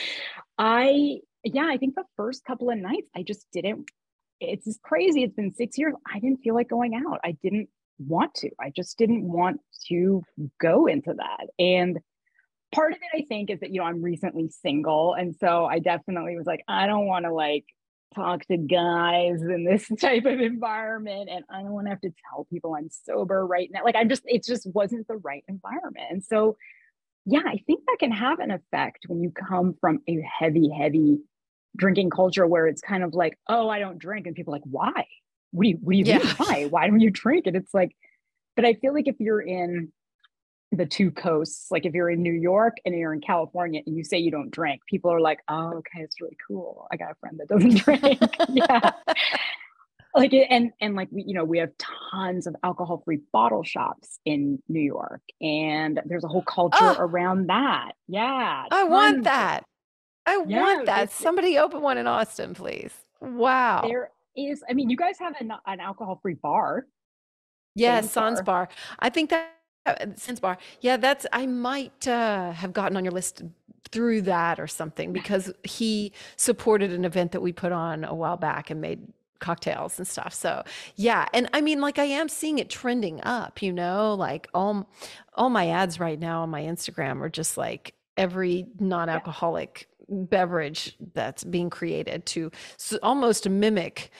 yeah, I think the first couple of nights I just didn't, it's just crazy. It's been 6 years. I didn't feel like going out. I didn't want to. I just didn't want to go into that. And part of it, I think, is that, I'm recently single. And so I definitely was like, I don't want to like talk to guys in this type of environment. And I don't want to have to tell people I'm sober right now. Like, it just wasn't the right environment. And so, yeah, I think that can have an effect when you come from a heavy, heavy drinking culture where it's kind of like, oh, I don't drink. And people are like, why? What do you Yeah. mean? Why? Why don't you drink? And it's like, but I feel like if you're in the two coasts, like if you're in New York and you're in California and you say you don't drink, people are like, oh, okay, it's really cool. I got a friend that doesn't drink. Yeah. Like and like we have tons of alcohol free bottle shops in New York, and there's a whole culture Oh, around that. Yeah, I want tons. that. I Yeah, want that. Somebody open one in Austin, please. Wow. there is. I mean, you guys have an alcohol free bar, Yeah, Sans Sans Bar. Bar. I think that Sans Bar. Yeah, that's I might have gotten on your list through that or something because he supported an event that we put on a while back and made cocktails and stuff. So, yeah, and I mean like I am seeing it trending up, like all my ads right now on my Instagram are just like every Yeah, non-alcoholic beverage that's being created to almost mimic,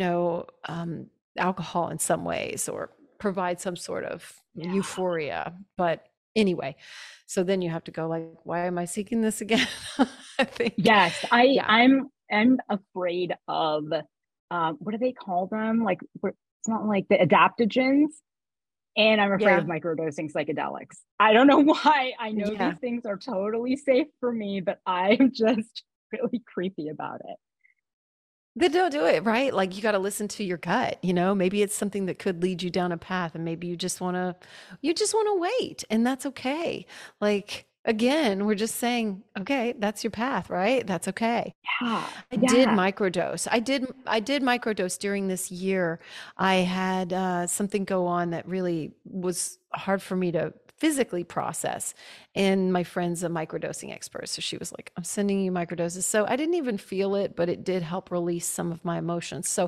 alcohol in some ways or provide some sort of yeah. euphoria. But anyway, so then you have to go like, why am I seeking this again? I think, Yes, I yeah, I'm afraid of what do they call them? Like it's not like the adaptogens, and I'm afraid of yeah, microdosing psychedelics. I don't know why. I know yeah. these things are totally safe for me, but I'm just really creepy about it. Then don't do it, right? Like you got to listen to your gut. Maybe it's something that could lead you down a path and maybe you just want to wait and that's okay. Like again, we're just saying, okay, that's your path, right? That's okay. Yeah, I did yeah, microdose. I did microdose during this year. I had something go on that really was hard for me to physically process. And my friend's a microdosing expert. So she was like, I'm sending you microdoses. So I didn't even feel it, but it did help release some of my emotions. So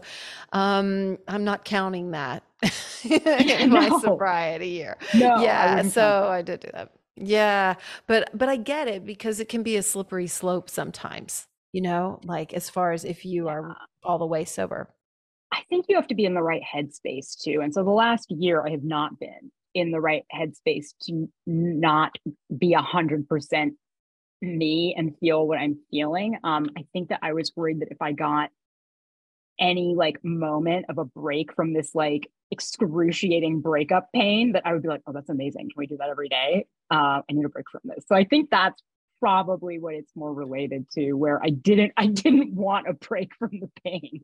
I'm not counting that in my no, sobriety year. no, I Yeah. wouldn't count So that. I did do that. Yeah. But I get it because it can be a slippery slope sometimes, like as far as if you Yeah. are all the way sober. I think you have to be in the right headspace too. And so the last year, I have not been in the right headspace to not be 100% me and feel what I'm feeling. I think that I was worried that if I got any like moment of a break from this like excruciating breakup pain, that I would be like, oh, that's amazing. Can we do that every day? I need a break from this. So I think that's probably what it's more related to, where I didn't want a break from the pain.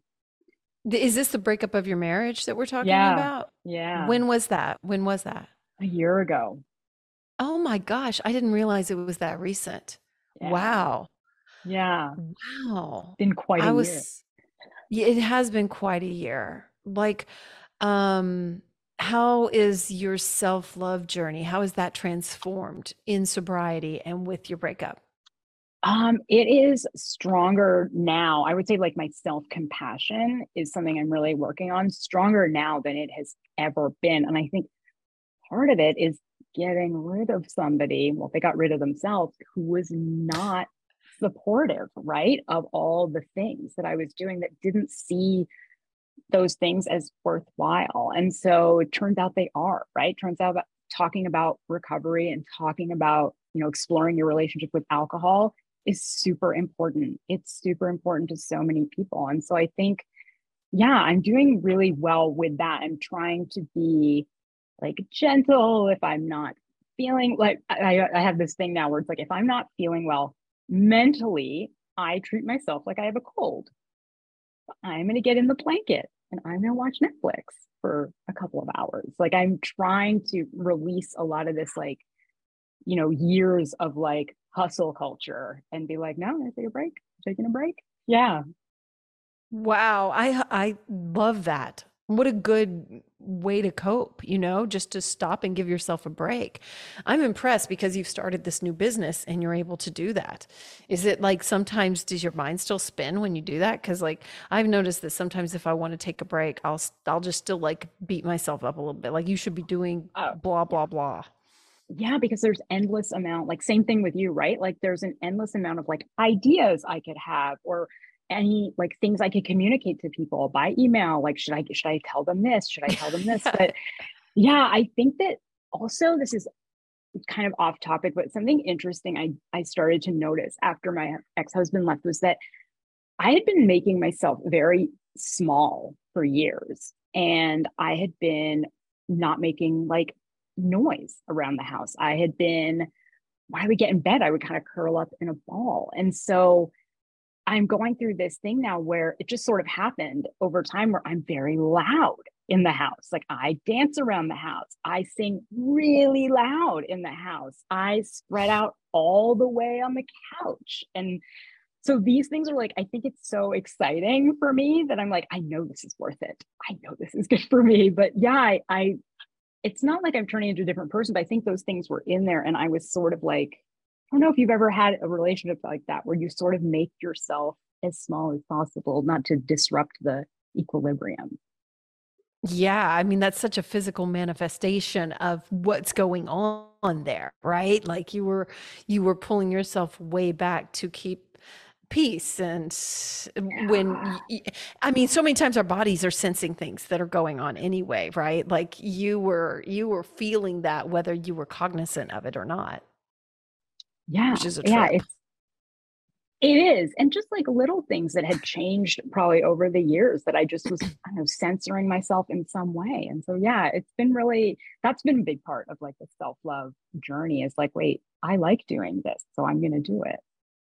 Is this the breakup of your marriage that we're talking Yeah. about? Yeah. When was that? When was that? A year ago. Oh my gosh, I didn't realize it was that recent. Yeah. Wow. Yeah. Wow. Been quite a I year. was, yeah, it has been quite a year. Like, um, how is your self-love journey? How is that transformed in sobriety and with your breakup? It is stronger now. I would say like my self-compassion is something I'm really working on, stronger now than it has ever been. And I think part of it is getting rid of somebody, well, they got rid of themselves, who was not supportive, right? Of all the things that I was doing, that didn't see those things as worthwhile. And so it turns out they are, right? Turns out that talking about recovery and talking about, exploring your relationship with alcohol is super important. It's super important to so many people. And so I think, yeah, I'm doing really well with that. I'm trying to be like gentle if I'm not feeling like I have this thing now where it's like if I'm not feeling well mentally, I treat myself like I have a cold. I'm going to get in the blanket and I'm going to watch Netflix for a couple of hours. Like I'm trying to release a lot of this, like, years of like hustle culture and be like, no, I'm going to take a break. I'm taking a break. Yeah. Wow, I love that. What a good way to cope, just to stop and give yourself a break. I'm impressed because you've started this new business and you're able to do that. Is it like sometimes does your mind still spin when you do that? Because like I've noticed that sometimes if I want to take a break, I'll just still like beat myself up a little bit. Like you should be doing Oh, blah yeah. blah blah. Yeah, because there's endless amount, like same thing with you, right? Like there's an endless amount of like ideas I could have or any like things I could communicate to people by email. Like, should I tell them this? Should I tell them this? Yeah. But yeah, I think that also this is kind of off topic, but something interesting I started to notice after my ex-husband left was that I had been making myself very small for years. And I had been not making like noise around the house. I had been, when I would get in bed, I would kind of curl up in a ball. And so I'm going through this thing now where it just sort of happened over time where I'm very loud in the house. Like I dance around the house. I sing really loud in the house. I spread out all the way on the couch. And so these things are like, I think it's so exciting for me that I'm like, I know this is worth it. I know this is good for me. But yeah, I it's not like I'm turning into a different person, but I think those things were in there. And I was sort of like, I don't know if you've ever had a relationship like that where you sort of make yourself as small as possible, not to disrupt the equilibrium. Yeah, I mean that's such a physical manifestation of what's going on there, right? Like you were pulling yourself way back to keep peace and when Yeah. I mean so many times our bodies are sensing things that are going on anyway, right? Like you were feeling that whether you were cognizant of it or not, Yeah. which is a Yeah. trip. It is. And just like little things that had changed probably over the years that I just was, I don't know, censoring myself in some way. And so, yeah, it's been really, that's been a big part of like the self love journey is like, wait, I like doing this. So I'm going to do it.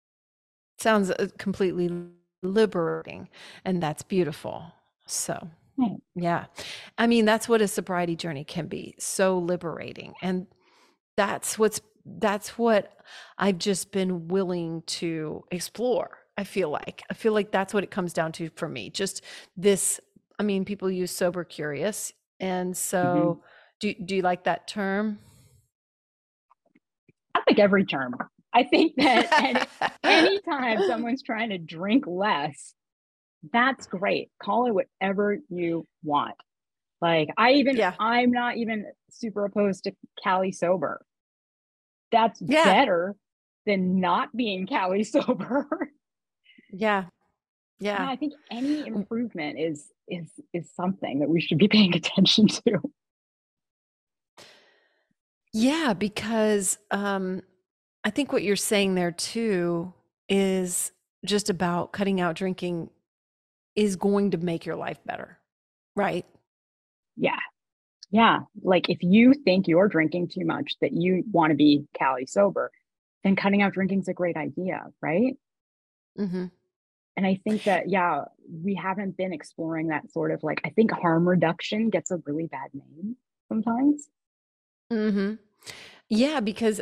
Sounds completely liberating and that's beautiful. So Right. yeah. I mean, that's what a sobriety journey can be, so liberating. And that's what I've just been willing to explore. I feel like that's what it comes down to for me. Just this, I mean, people use sober curious. And Mm-hmm. so do you like that term? I like every term. I think that anytime someone's trying to drink less, that's great. Call it whatever you want. Like Yeah. I'm not even super opposed to Cali sober. That's Yeah. better than not being Cali sober. Yeah. Yeah, Yeah. I think any improvement is something that we should be paying attention to. Yeah, because I think what you're saying there too is just about cutting out drinking is going to make your life better, right? Yeah. Yeah. Like if you think you're drinking too much that you want to be Cali sober, then cutting out drinking is a great idea, right? Hmm. And I think that, yeah, we haven't been exploring that sort of like, I think harm reduction gets a really bad name sometimes. Hmm. Yeah, because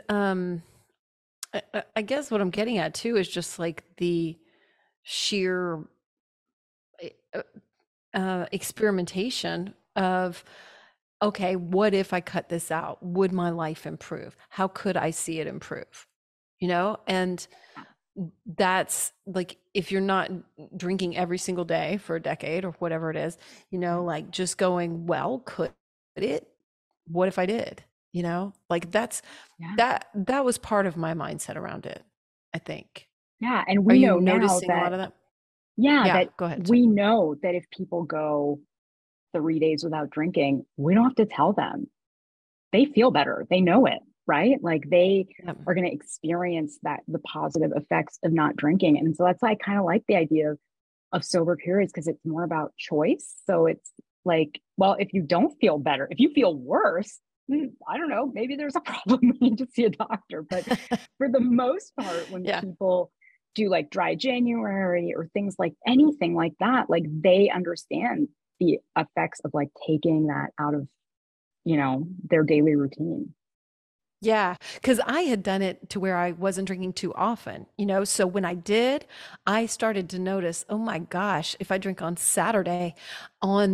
I guess what I'm getting at too is just like the sheer uh, experimentation of, okay, what if I cut this out? Would my life improve? How could I see it improve? And that's like if you're not drinking every single day for a decade or whatever it is, like just going, well, could it? What if I did? Like Yeah. that was part of my mindset around it, I think. Yeah. And Are we you know now noticing a lot that, of that? yeah, Yeah, that go ahead. we know that if people go 3 days without drinking, we don't have to tell them. They feel better. They know it, right? Like they Yeah. are going to experience that the positive effects of not drinking. And so that's why I kind of like the idea of sober periods because it's more about choice. So it's like, well, if you don't feel better, if you feel worse, I don't know, maybe there's a problem. We need to see a doctor. But for the most part, when Yeah. people do like dry January or things like anything like that, like they understand the effects of like taking that out of, their daily routine. Yeah, because I had done it to where I wasn't drinking too often, So when I did, I started to notice, oh my gosh, if I drink on Saturday, on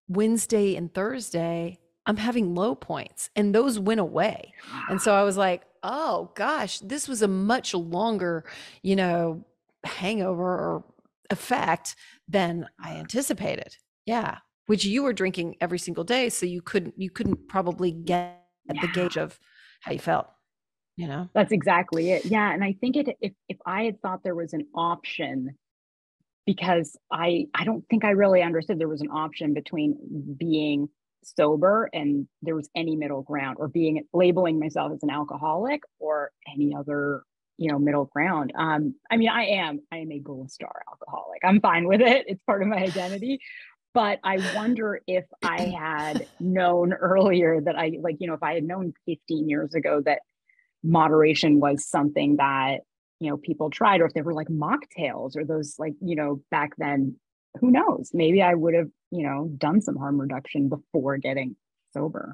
Wednesday and Thursday, I'm having low points and those went away. And so I was like, oh gosh, this was a much longer, you know, hangover or effect than I anticipated. Yeah. Which you were drinking every single day. So you couldn't probably get the Yeah, gauge of how you felt, you know? that's exactly it. Yeah. And I think if I had thought there was an option, because I don't think I really understood there was an option between being sober and there was any middle ground, or being labeling myself as an alcoholic or any other, middle ground. I mean, I am a gold star alcoholic. I'm fine with it. It's part of my identity. But I wonder if I had known earlier that if I had known 15 years ago that moderation was something that people tried, or if they were like mocktails or those, like, back then, who knows, maybe I would have done some harm reduction before getting sober.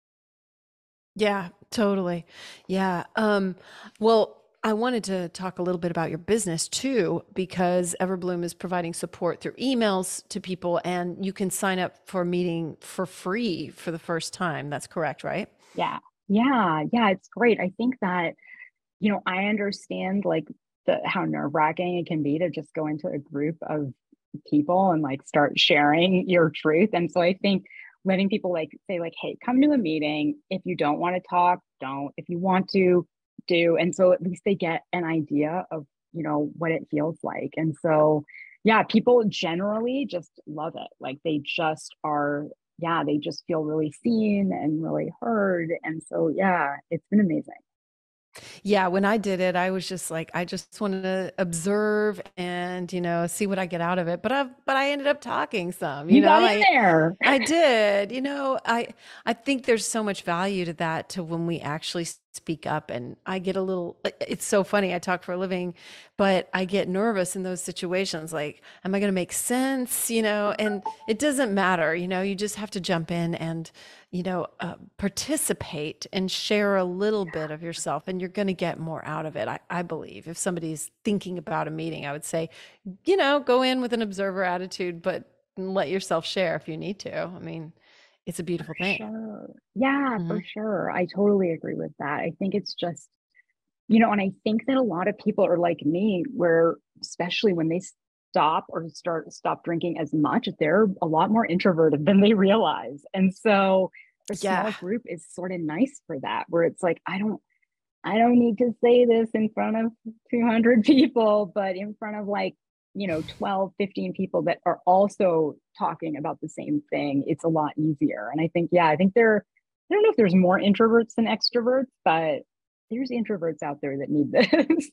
Yeah, totally. Yeah. Well, I wanted to talk a little bit about your business too, because Everbloom is providing support through emails to people, and you can sign up for a meeting for free for the first time. That's correct, right? Yeah, yeah, it's great. I think that I understand, like, the how nerve-wracking it can be to just go into a group of people and like start sharing your truth. And so I think letting people like say like, hey, come to a meeting. If you don't want to talk, don't. If you want to, do. And so at least they get an idea of, what it feels like. And so yeah, people generally just love it. Like they just are, yeah, they just feel really seen and really heard. And so yeah, it's been amazing. Yeah, when I did it, I was just like, I just wanted to observe and, see what I get out of it. But I ended up talking some, You got in there. I did. I think there's so much value to that, to when we actually speak up. And I get a little, it's so funny. I talk for a living, but I get nervous in those situations. Like, am I going to make sense? And it doesn't matter. You just have to jump in and, participate and share a little bit of yourself, and you're going to get more out of it. I believe if somebody's thinking about a meeting, I would say, go in with an observer attitude, but let yourself share if you need to. I mean, it's a beautiful thing. Sure. Yeah, for Hmm. sure. I totally agree with that. I think it's just, and I think that a lot of people are like me, where especially when they stop drinking as much, they're a lot more introverted than they realize. And so a Yeah. small group is sort of nice for that, where it's like, I don't need to say this in front of 200 people, but in front of like, 12, 15 people that are also talking about the same thing, it's a lot easier. And I think, yeah, I don't know if there's more introverts than extroverts, but there's introverts out there that need this.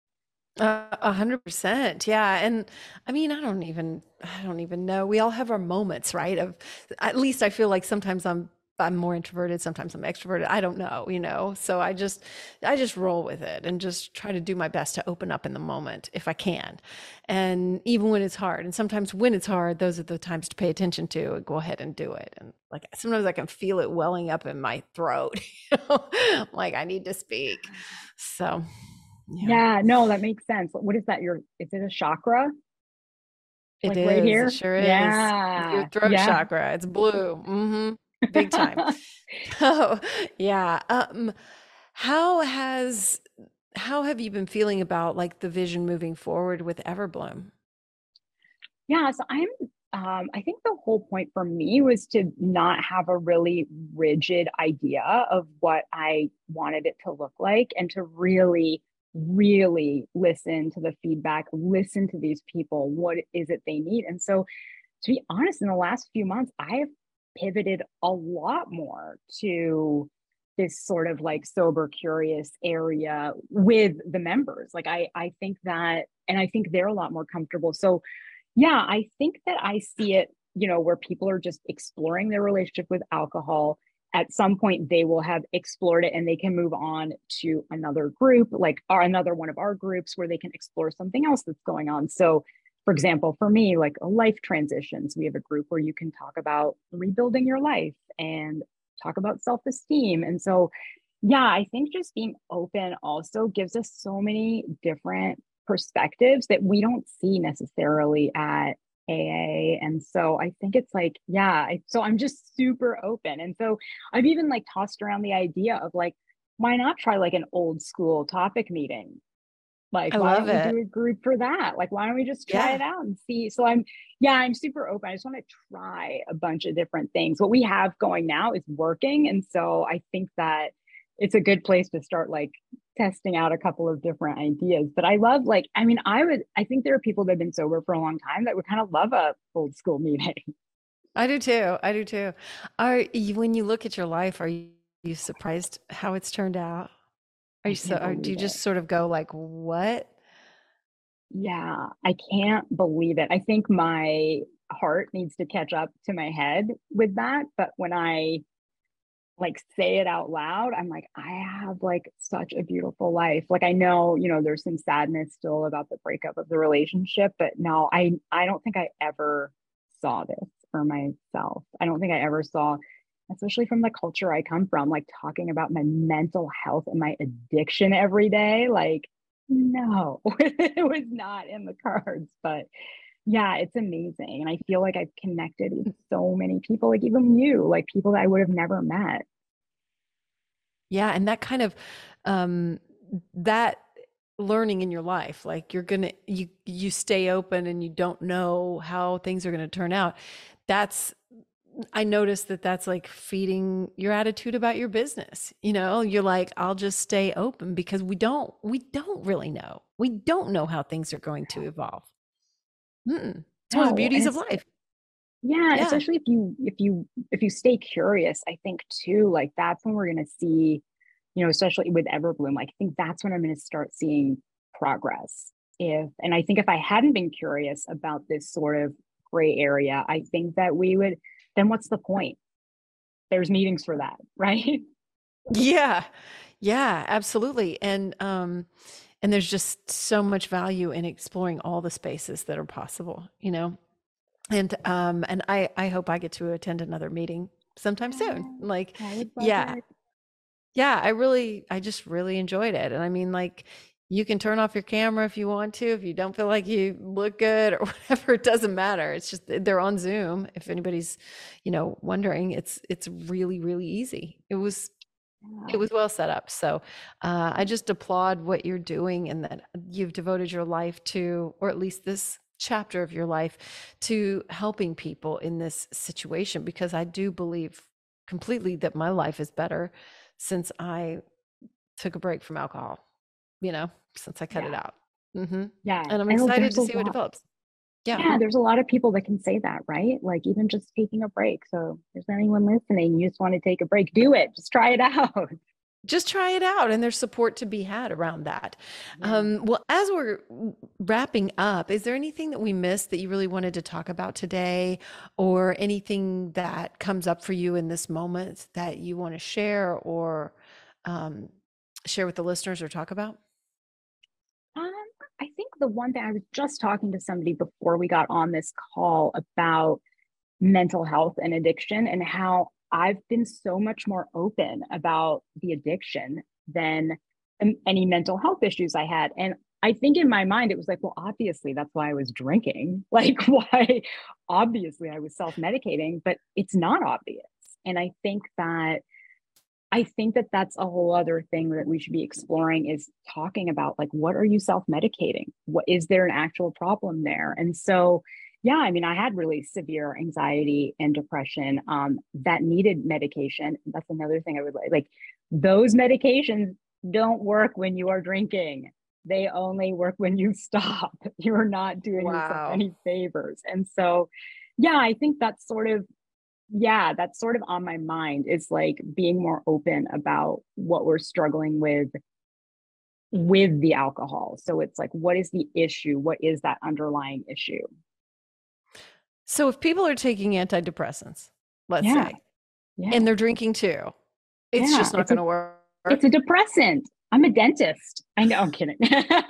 100%. Yeah. And I mean, I don't even know. We all have our moments, right? At least I feel like sometimes I'm more introverted, sometimes I'm extroverted. I don't know. So I just roll with it and just try to do my best to open up in the moment if I can. And even when it's hard, and sometimes when it's hard, those are the times to pay attention to and go ahead and do it. And like sometimes I can feel it welling up in my throat. Like I need to speak. So, yeah. Yeah, no, that makes sense. What is that? Is it a chakra? It Like right is. It here? sure is. Your Yeah, throat yeah. chakra. It's blue. Big time. Oh, yeah. How has how have you been feeling about like the vision moving forward with Everbloom? Yeah, so I think the whole point for me was to not have a really rigid idea of what I wanted it to look like, and to really, really listen to the feedback, listen to these people. What is it they need? And so, to be honest, in the last few months, I have pivoted a lot more to this sort of like sober, curious area with the members. Like I think that, and I think they're a lot more comfortable. So yeah, I think that I see it, where people are just exploring their relationship with alcohol. At some point, they will have explored it and they can move on to another group, like, or another one of our groups, where they can explore something else that's going on. So, for example, for me, like a life transitions, we have a group where you can talk about rebuilding your life and talk about self esteem. And so, yeah, I think just being open also gives us so many different perspectives that we don't see necessarily at AA. And so I think it's like, yeah, so I'm just super open. And so I've even like tossed around the idea of like, why not try like an old school topic meeting? Like, I why love don't we it. do a group for that? Like, why don't we just try Yeah. it out and see? So yeah, I'm super open. I just want to try a bunch of different things. What we have going now is working. And so I think that it's a good place to start like testing out a couple of different ideas. But I love like, I mean, I think there are people that have been sober for a long time that would kind of love a old school meeting. I do too. I do too. When you look at your life, are you surprised how it's turned out? Are you I so, can't or do believe you it. just sort of go like, what? Yeah, I can't believe it. I think my heart needs to catch up to my head with that. But when I like say it out loud, I'm like, I have like such a beautiful life. Like I know, there's some sadness still about the breakup of the relationship, but no, I don't think I ever saw this for myself. I don't think I ever saw, especially from the culture I come from, like talking about my mental health and my addiction every day. Like, no, it was not in the cards. But yeah, it's amazing. And I feel like I've connected with so many people, like even you, like people that I would have never met. Yeah, and that kind of um that learning in your life, like you stay open and you don't know how things are going to turn out. That's I noticed that that's like feeding your attitude about your business. You're like, I'll just stay open because we don't really know. We don't know how things are going to evolve. Mm-mm. It's one of the No, and beauties of it's life. yeah, Yeah. especially if you stay curious, I think too, like that's when we're gonna see, especially with Everbloom, like I think that's when I'm gonna start seeing progress. And I think if I hadn't been curious about this sort of gray area, I think that we would, then what's the point? There's meetings for that, right? Yeah. Yeah, absolutely. And there's just so much value in exploring all the spaces that are possible. And I hope I get to attend another meeting sometime soon. Yeah, Like, I would love yeah. it. Yeah, I just really enjoyed it. And I mean, like, you can turn off your camera if you want to, if you don't feel like you look good or whatever, it doesn't matter. It's just they're on Zoom. If anybody's wondering, it's really, really easy. It Yeah. was well set up. So I just applaud what you're doing and that you've devoted your life to, or at least this chapter of your life, to helping people in this situation, because I do believe completely that my life is better since I took a break from alcohol, since I cut it Yeah. out. hmm Yeah. And I'm And excited there's to a see what lot. develops. Yeah. Yeah, there's a lot of people that can say that, right? Like even just taking a break. So if there's anyone listening, you just want to take a break, do it. Just try it out. Just try it out, and there's support to be had around that. Yeah. Well, as we're wrapping up, is there anything that we missed that you really wanted to talk about today, or anything that comes up for you in this moment that you want to share, or um, share with the listeners or talk about? Um, I think the one thing I was just talking to somebody before we got on this call about mental health and addiction and how I've been so much more open about the addiction than any mental health issues I had. And I think in my mind, it was like, well, obviously that's why I was drinking. Like, why? Obviously, I was self medicating, but it's not obvious. And I think that that's a whole other thing that we should be exploring is talking about like, what are you self medicating? What is there an actual problem there? And so, yeah, I mean, I had really severe anxiety and depression that needed medication. That's another thing I would like. Those medications don't work when you are drinking. They only work when you stop. You're not doing yourself Wow. any favors. And so, yeah, I think that's sort of on my mind is like being more open about what we're struggling with the alcohol. So it's like, what is the issue? What is that underlying issue? So if people are taking antidepressants, let's Yeah, say, yeah, and they're drinking too, it's yeah. just not going to It's a work. depressant. I'm a dentist. I know, I'm kidding.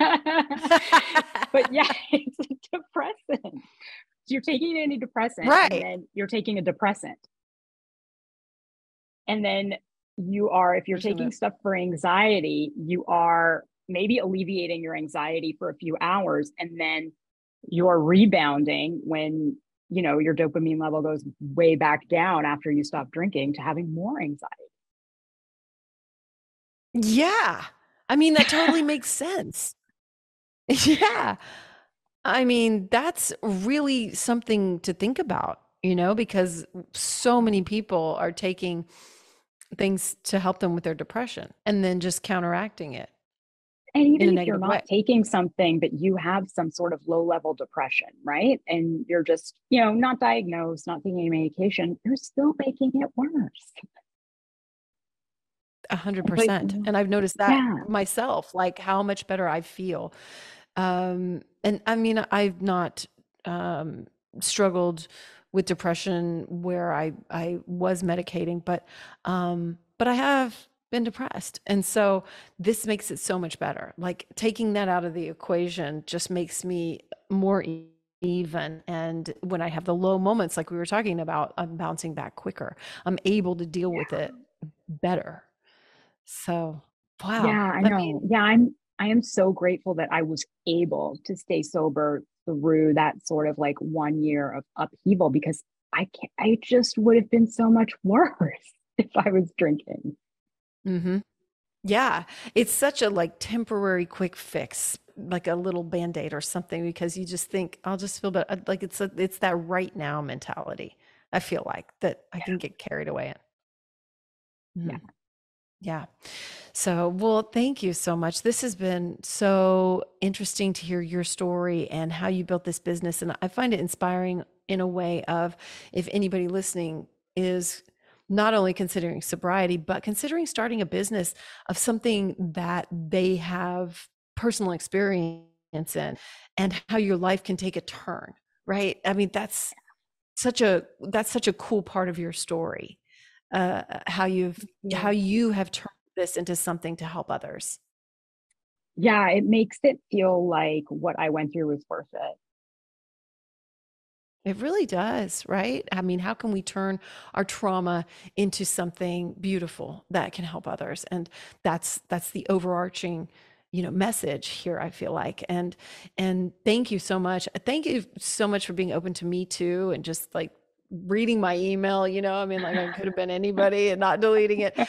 But yeah, it's a depressant. So you're taking an antidepressant and Right. then you're taking a depressant. And then if you're There's gonna taking stuff for anxiety, you are maybe alleviating your anxiety for a few hours. And then you're rebounding when, your dopamine level goes way back down after you stop drinking to having more anxiety. Yeah. I mean, that totally makes sense. Yeah. I mean, that's really something to think about, because so many people are taking things to help them with their depression and then just counteracting it And in a even if you're negative way. not taking something, but you have some sort of low level depression, right? And you're just, not diagnosed, not taking any medication, you're still making it worse. But 100%. And I've noticed that yeah, myself, like how much better I feel. And I mean, I've not struggled with depression where I was medicating, but I have been depressed. And so this makes it so much better. Like taking that out of the equation just makes me more even. And when I have the low moments, like we were talking about, I'm bouncing back quicker. I'm able to deal with it better. So, yeah, wow. I I know. mean, Yeah, I am so grateful that I was able to stay sober through that sort of like 1 year of upheaval because I just would have been so much worse if I was drinking. mhm. Yeah, it's such a like temporary quick fix, like a little band-aid or something, because you just think I'll just feel better. Like it's that right now mentality. I feel like that I can get carried away in. Yeah. Mhm. Yeah. So, well, thank you so much. This has been so interesting to hear your story and how you built this business. And I find it inspiring in a way of if anybody listening is not only considering sobriety, but considering starting a business of something that they have personal experience in and how your life can take a turn, right? I mean, that's such a cool part of your story. How Yeah. you have turned this into something to help others. Yeah, it makes it feel like what I went through was worth it. It really does, right? I mean, how can we turn our trauma into something beautiful that can help others? And that's the overarching, message here, I feel like. And thank you so much. Thank you so much for being open to me too and just like reading my email, I mean like I could have been anybody and not deleting it.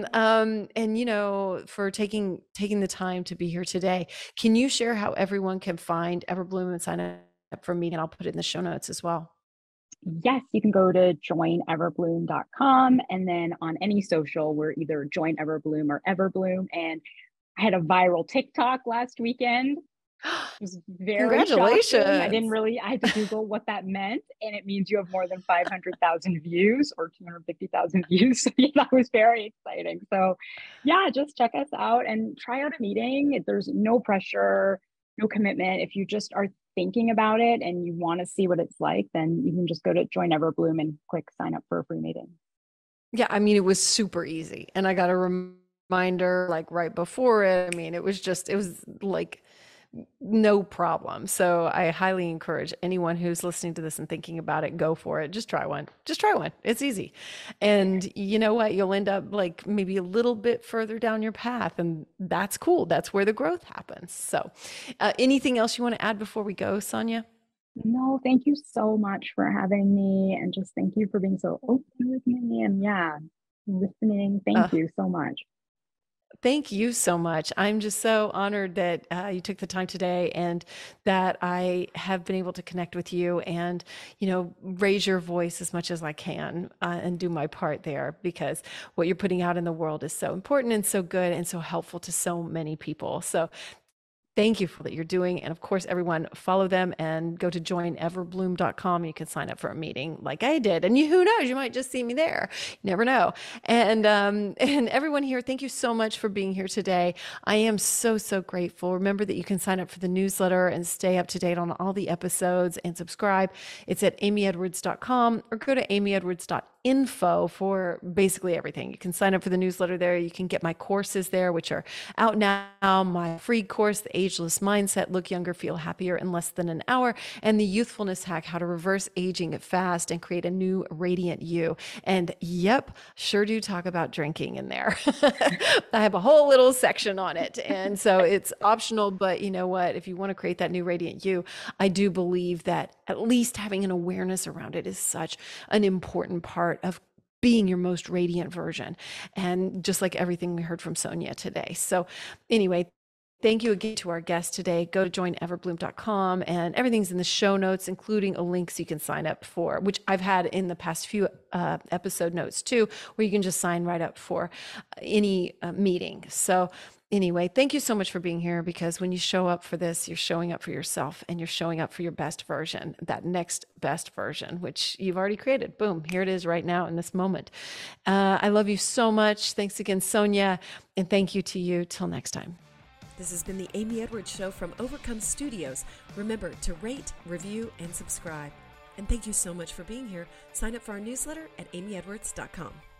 And for taking the time to be here today. Can you share how everyone can find Everbloom and sign up for me, and I'll put it in the show notes as well. Yes, you can go to joineverbloom.com. And then on any social, we're either Join Everbloom or Everbloom. And I had a viral TikTok last weekend. It was very shocking. Congratulations. I had to Google what that meant. And it means you have more than 500,000 views or 250,000 views. So yeah, that was very exciting. So yeah, just check us out and try out a meeting. There's no pressure, no commitment. If you just are thinking about it and you want to see what it's like, then you can just go to Join Everbloom and click sign up for a free meeting. Yeah, I mean, it was super easy. And I got a reminder like right before it. I mean, it was like no problem. So I highly encourage anyone who's listening to this and thinking about it, go for it. Just try one. Just try one. It's easy. And you know what? You'll end up like maybe a little bit further down your path. And that's cool. That's where the growth happens. So, anything else you want to add before we go, Sonia? No, thank you so much for having me. And just thank you for being so open with me. And yeah, listening. Thank Uh, you so much. Thank you so much. I'm just so honored that you took the time today and that I have been able to connect with you and, raise your voice as much as I can and do my part there because what you're putting out in the world is so important and so good and so helpful to so many people. So thank you for that you're doing. And of course, everyone follow them and go to joineverbloom.com. You can sign up for a meeting like I did. And who knows, you might just see me there. You never know. And everyone here, thank you so much for being here today. I am so, so grateful. Remember that you can sign up for the newsletter and stay up to date on all the episodes and subscribe. It's at amyedwards.com or go to amyedwards.com info for basically everything. You can sign up for the newsletter there. You can get my courses there, which are out now. My free course, The Ageless Mindset, Look Younger, Feel Happier in Less Than an Hour, and the Youthfulness Hack, How to Reverse Aging Fast and Create a New Radiant You. And yep, sure do talk about drinking in there. I have a whole little section on it. And so it's optional, but you know what? If you want to create that new radiant you, I do believe that at least having an awareness around it is such an important part of being your most radiant version. And just like everything we heard from Sonia today. So anyway, thank you again to our guest today. Go to joineverbloom.com and everything's in the show notes, including a link so you can sign up for, which I've had in the past few episode notes too, where you can just sign right up for any meeting. So anyway, thank you so much for being here, because when you show up for this, you're showing up for yourself and you're showing up for your best version, that next best version, which you've already created. Boom, here it is right now in this moment. I love you so much. Thanks again, Sonia. And thank you to you. Till next time. This has been the Amy Edwards Show from Overcome Studios. Remember to rate, review, and subscribe. And thank you so much for being here. Sign up for our newsletter at amyedwards.com.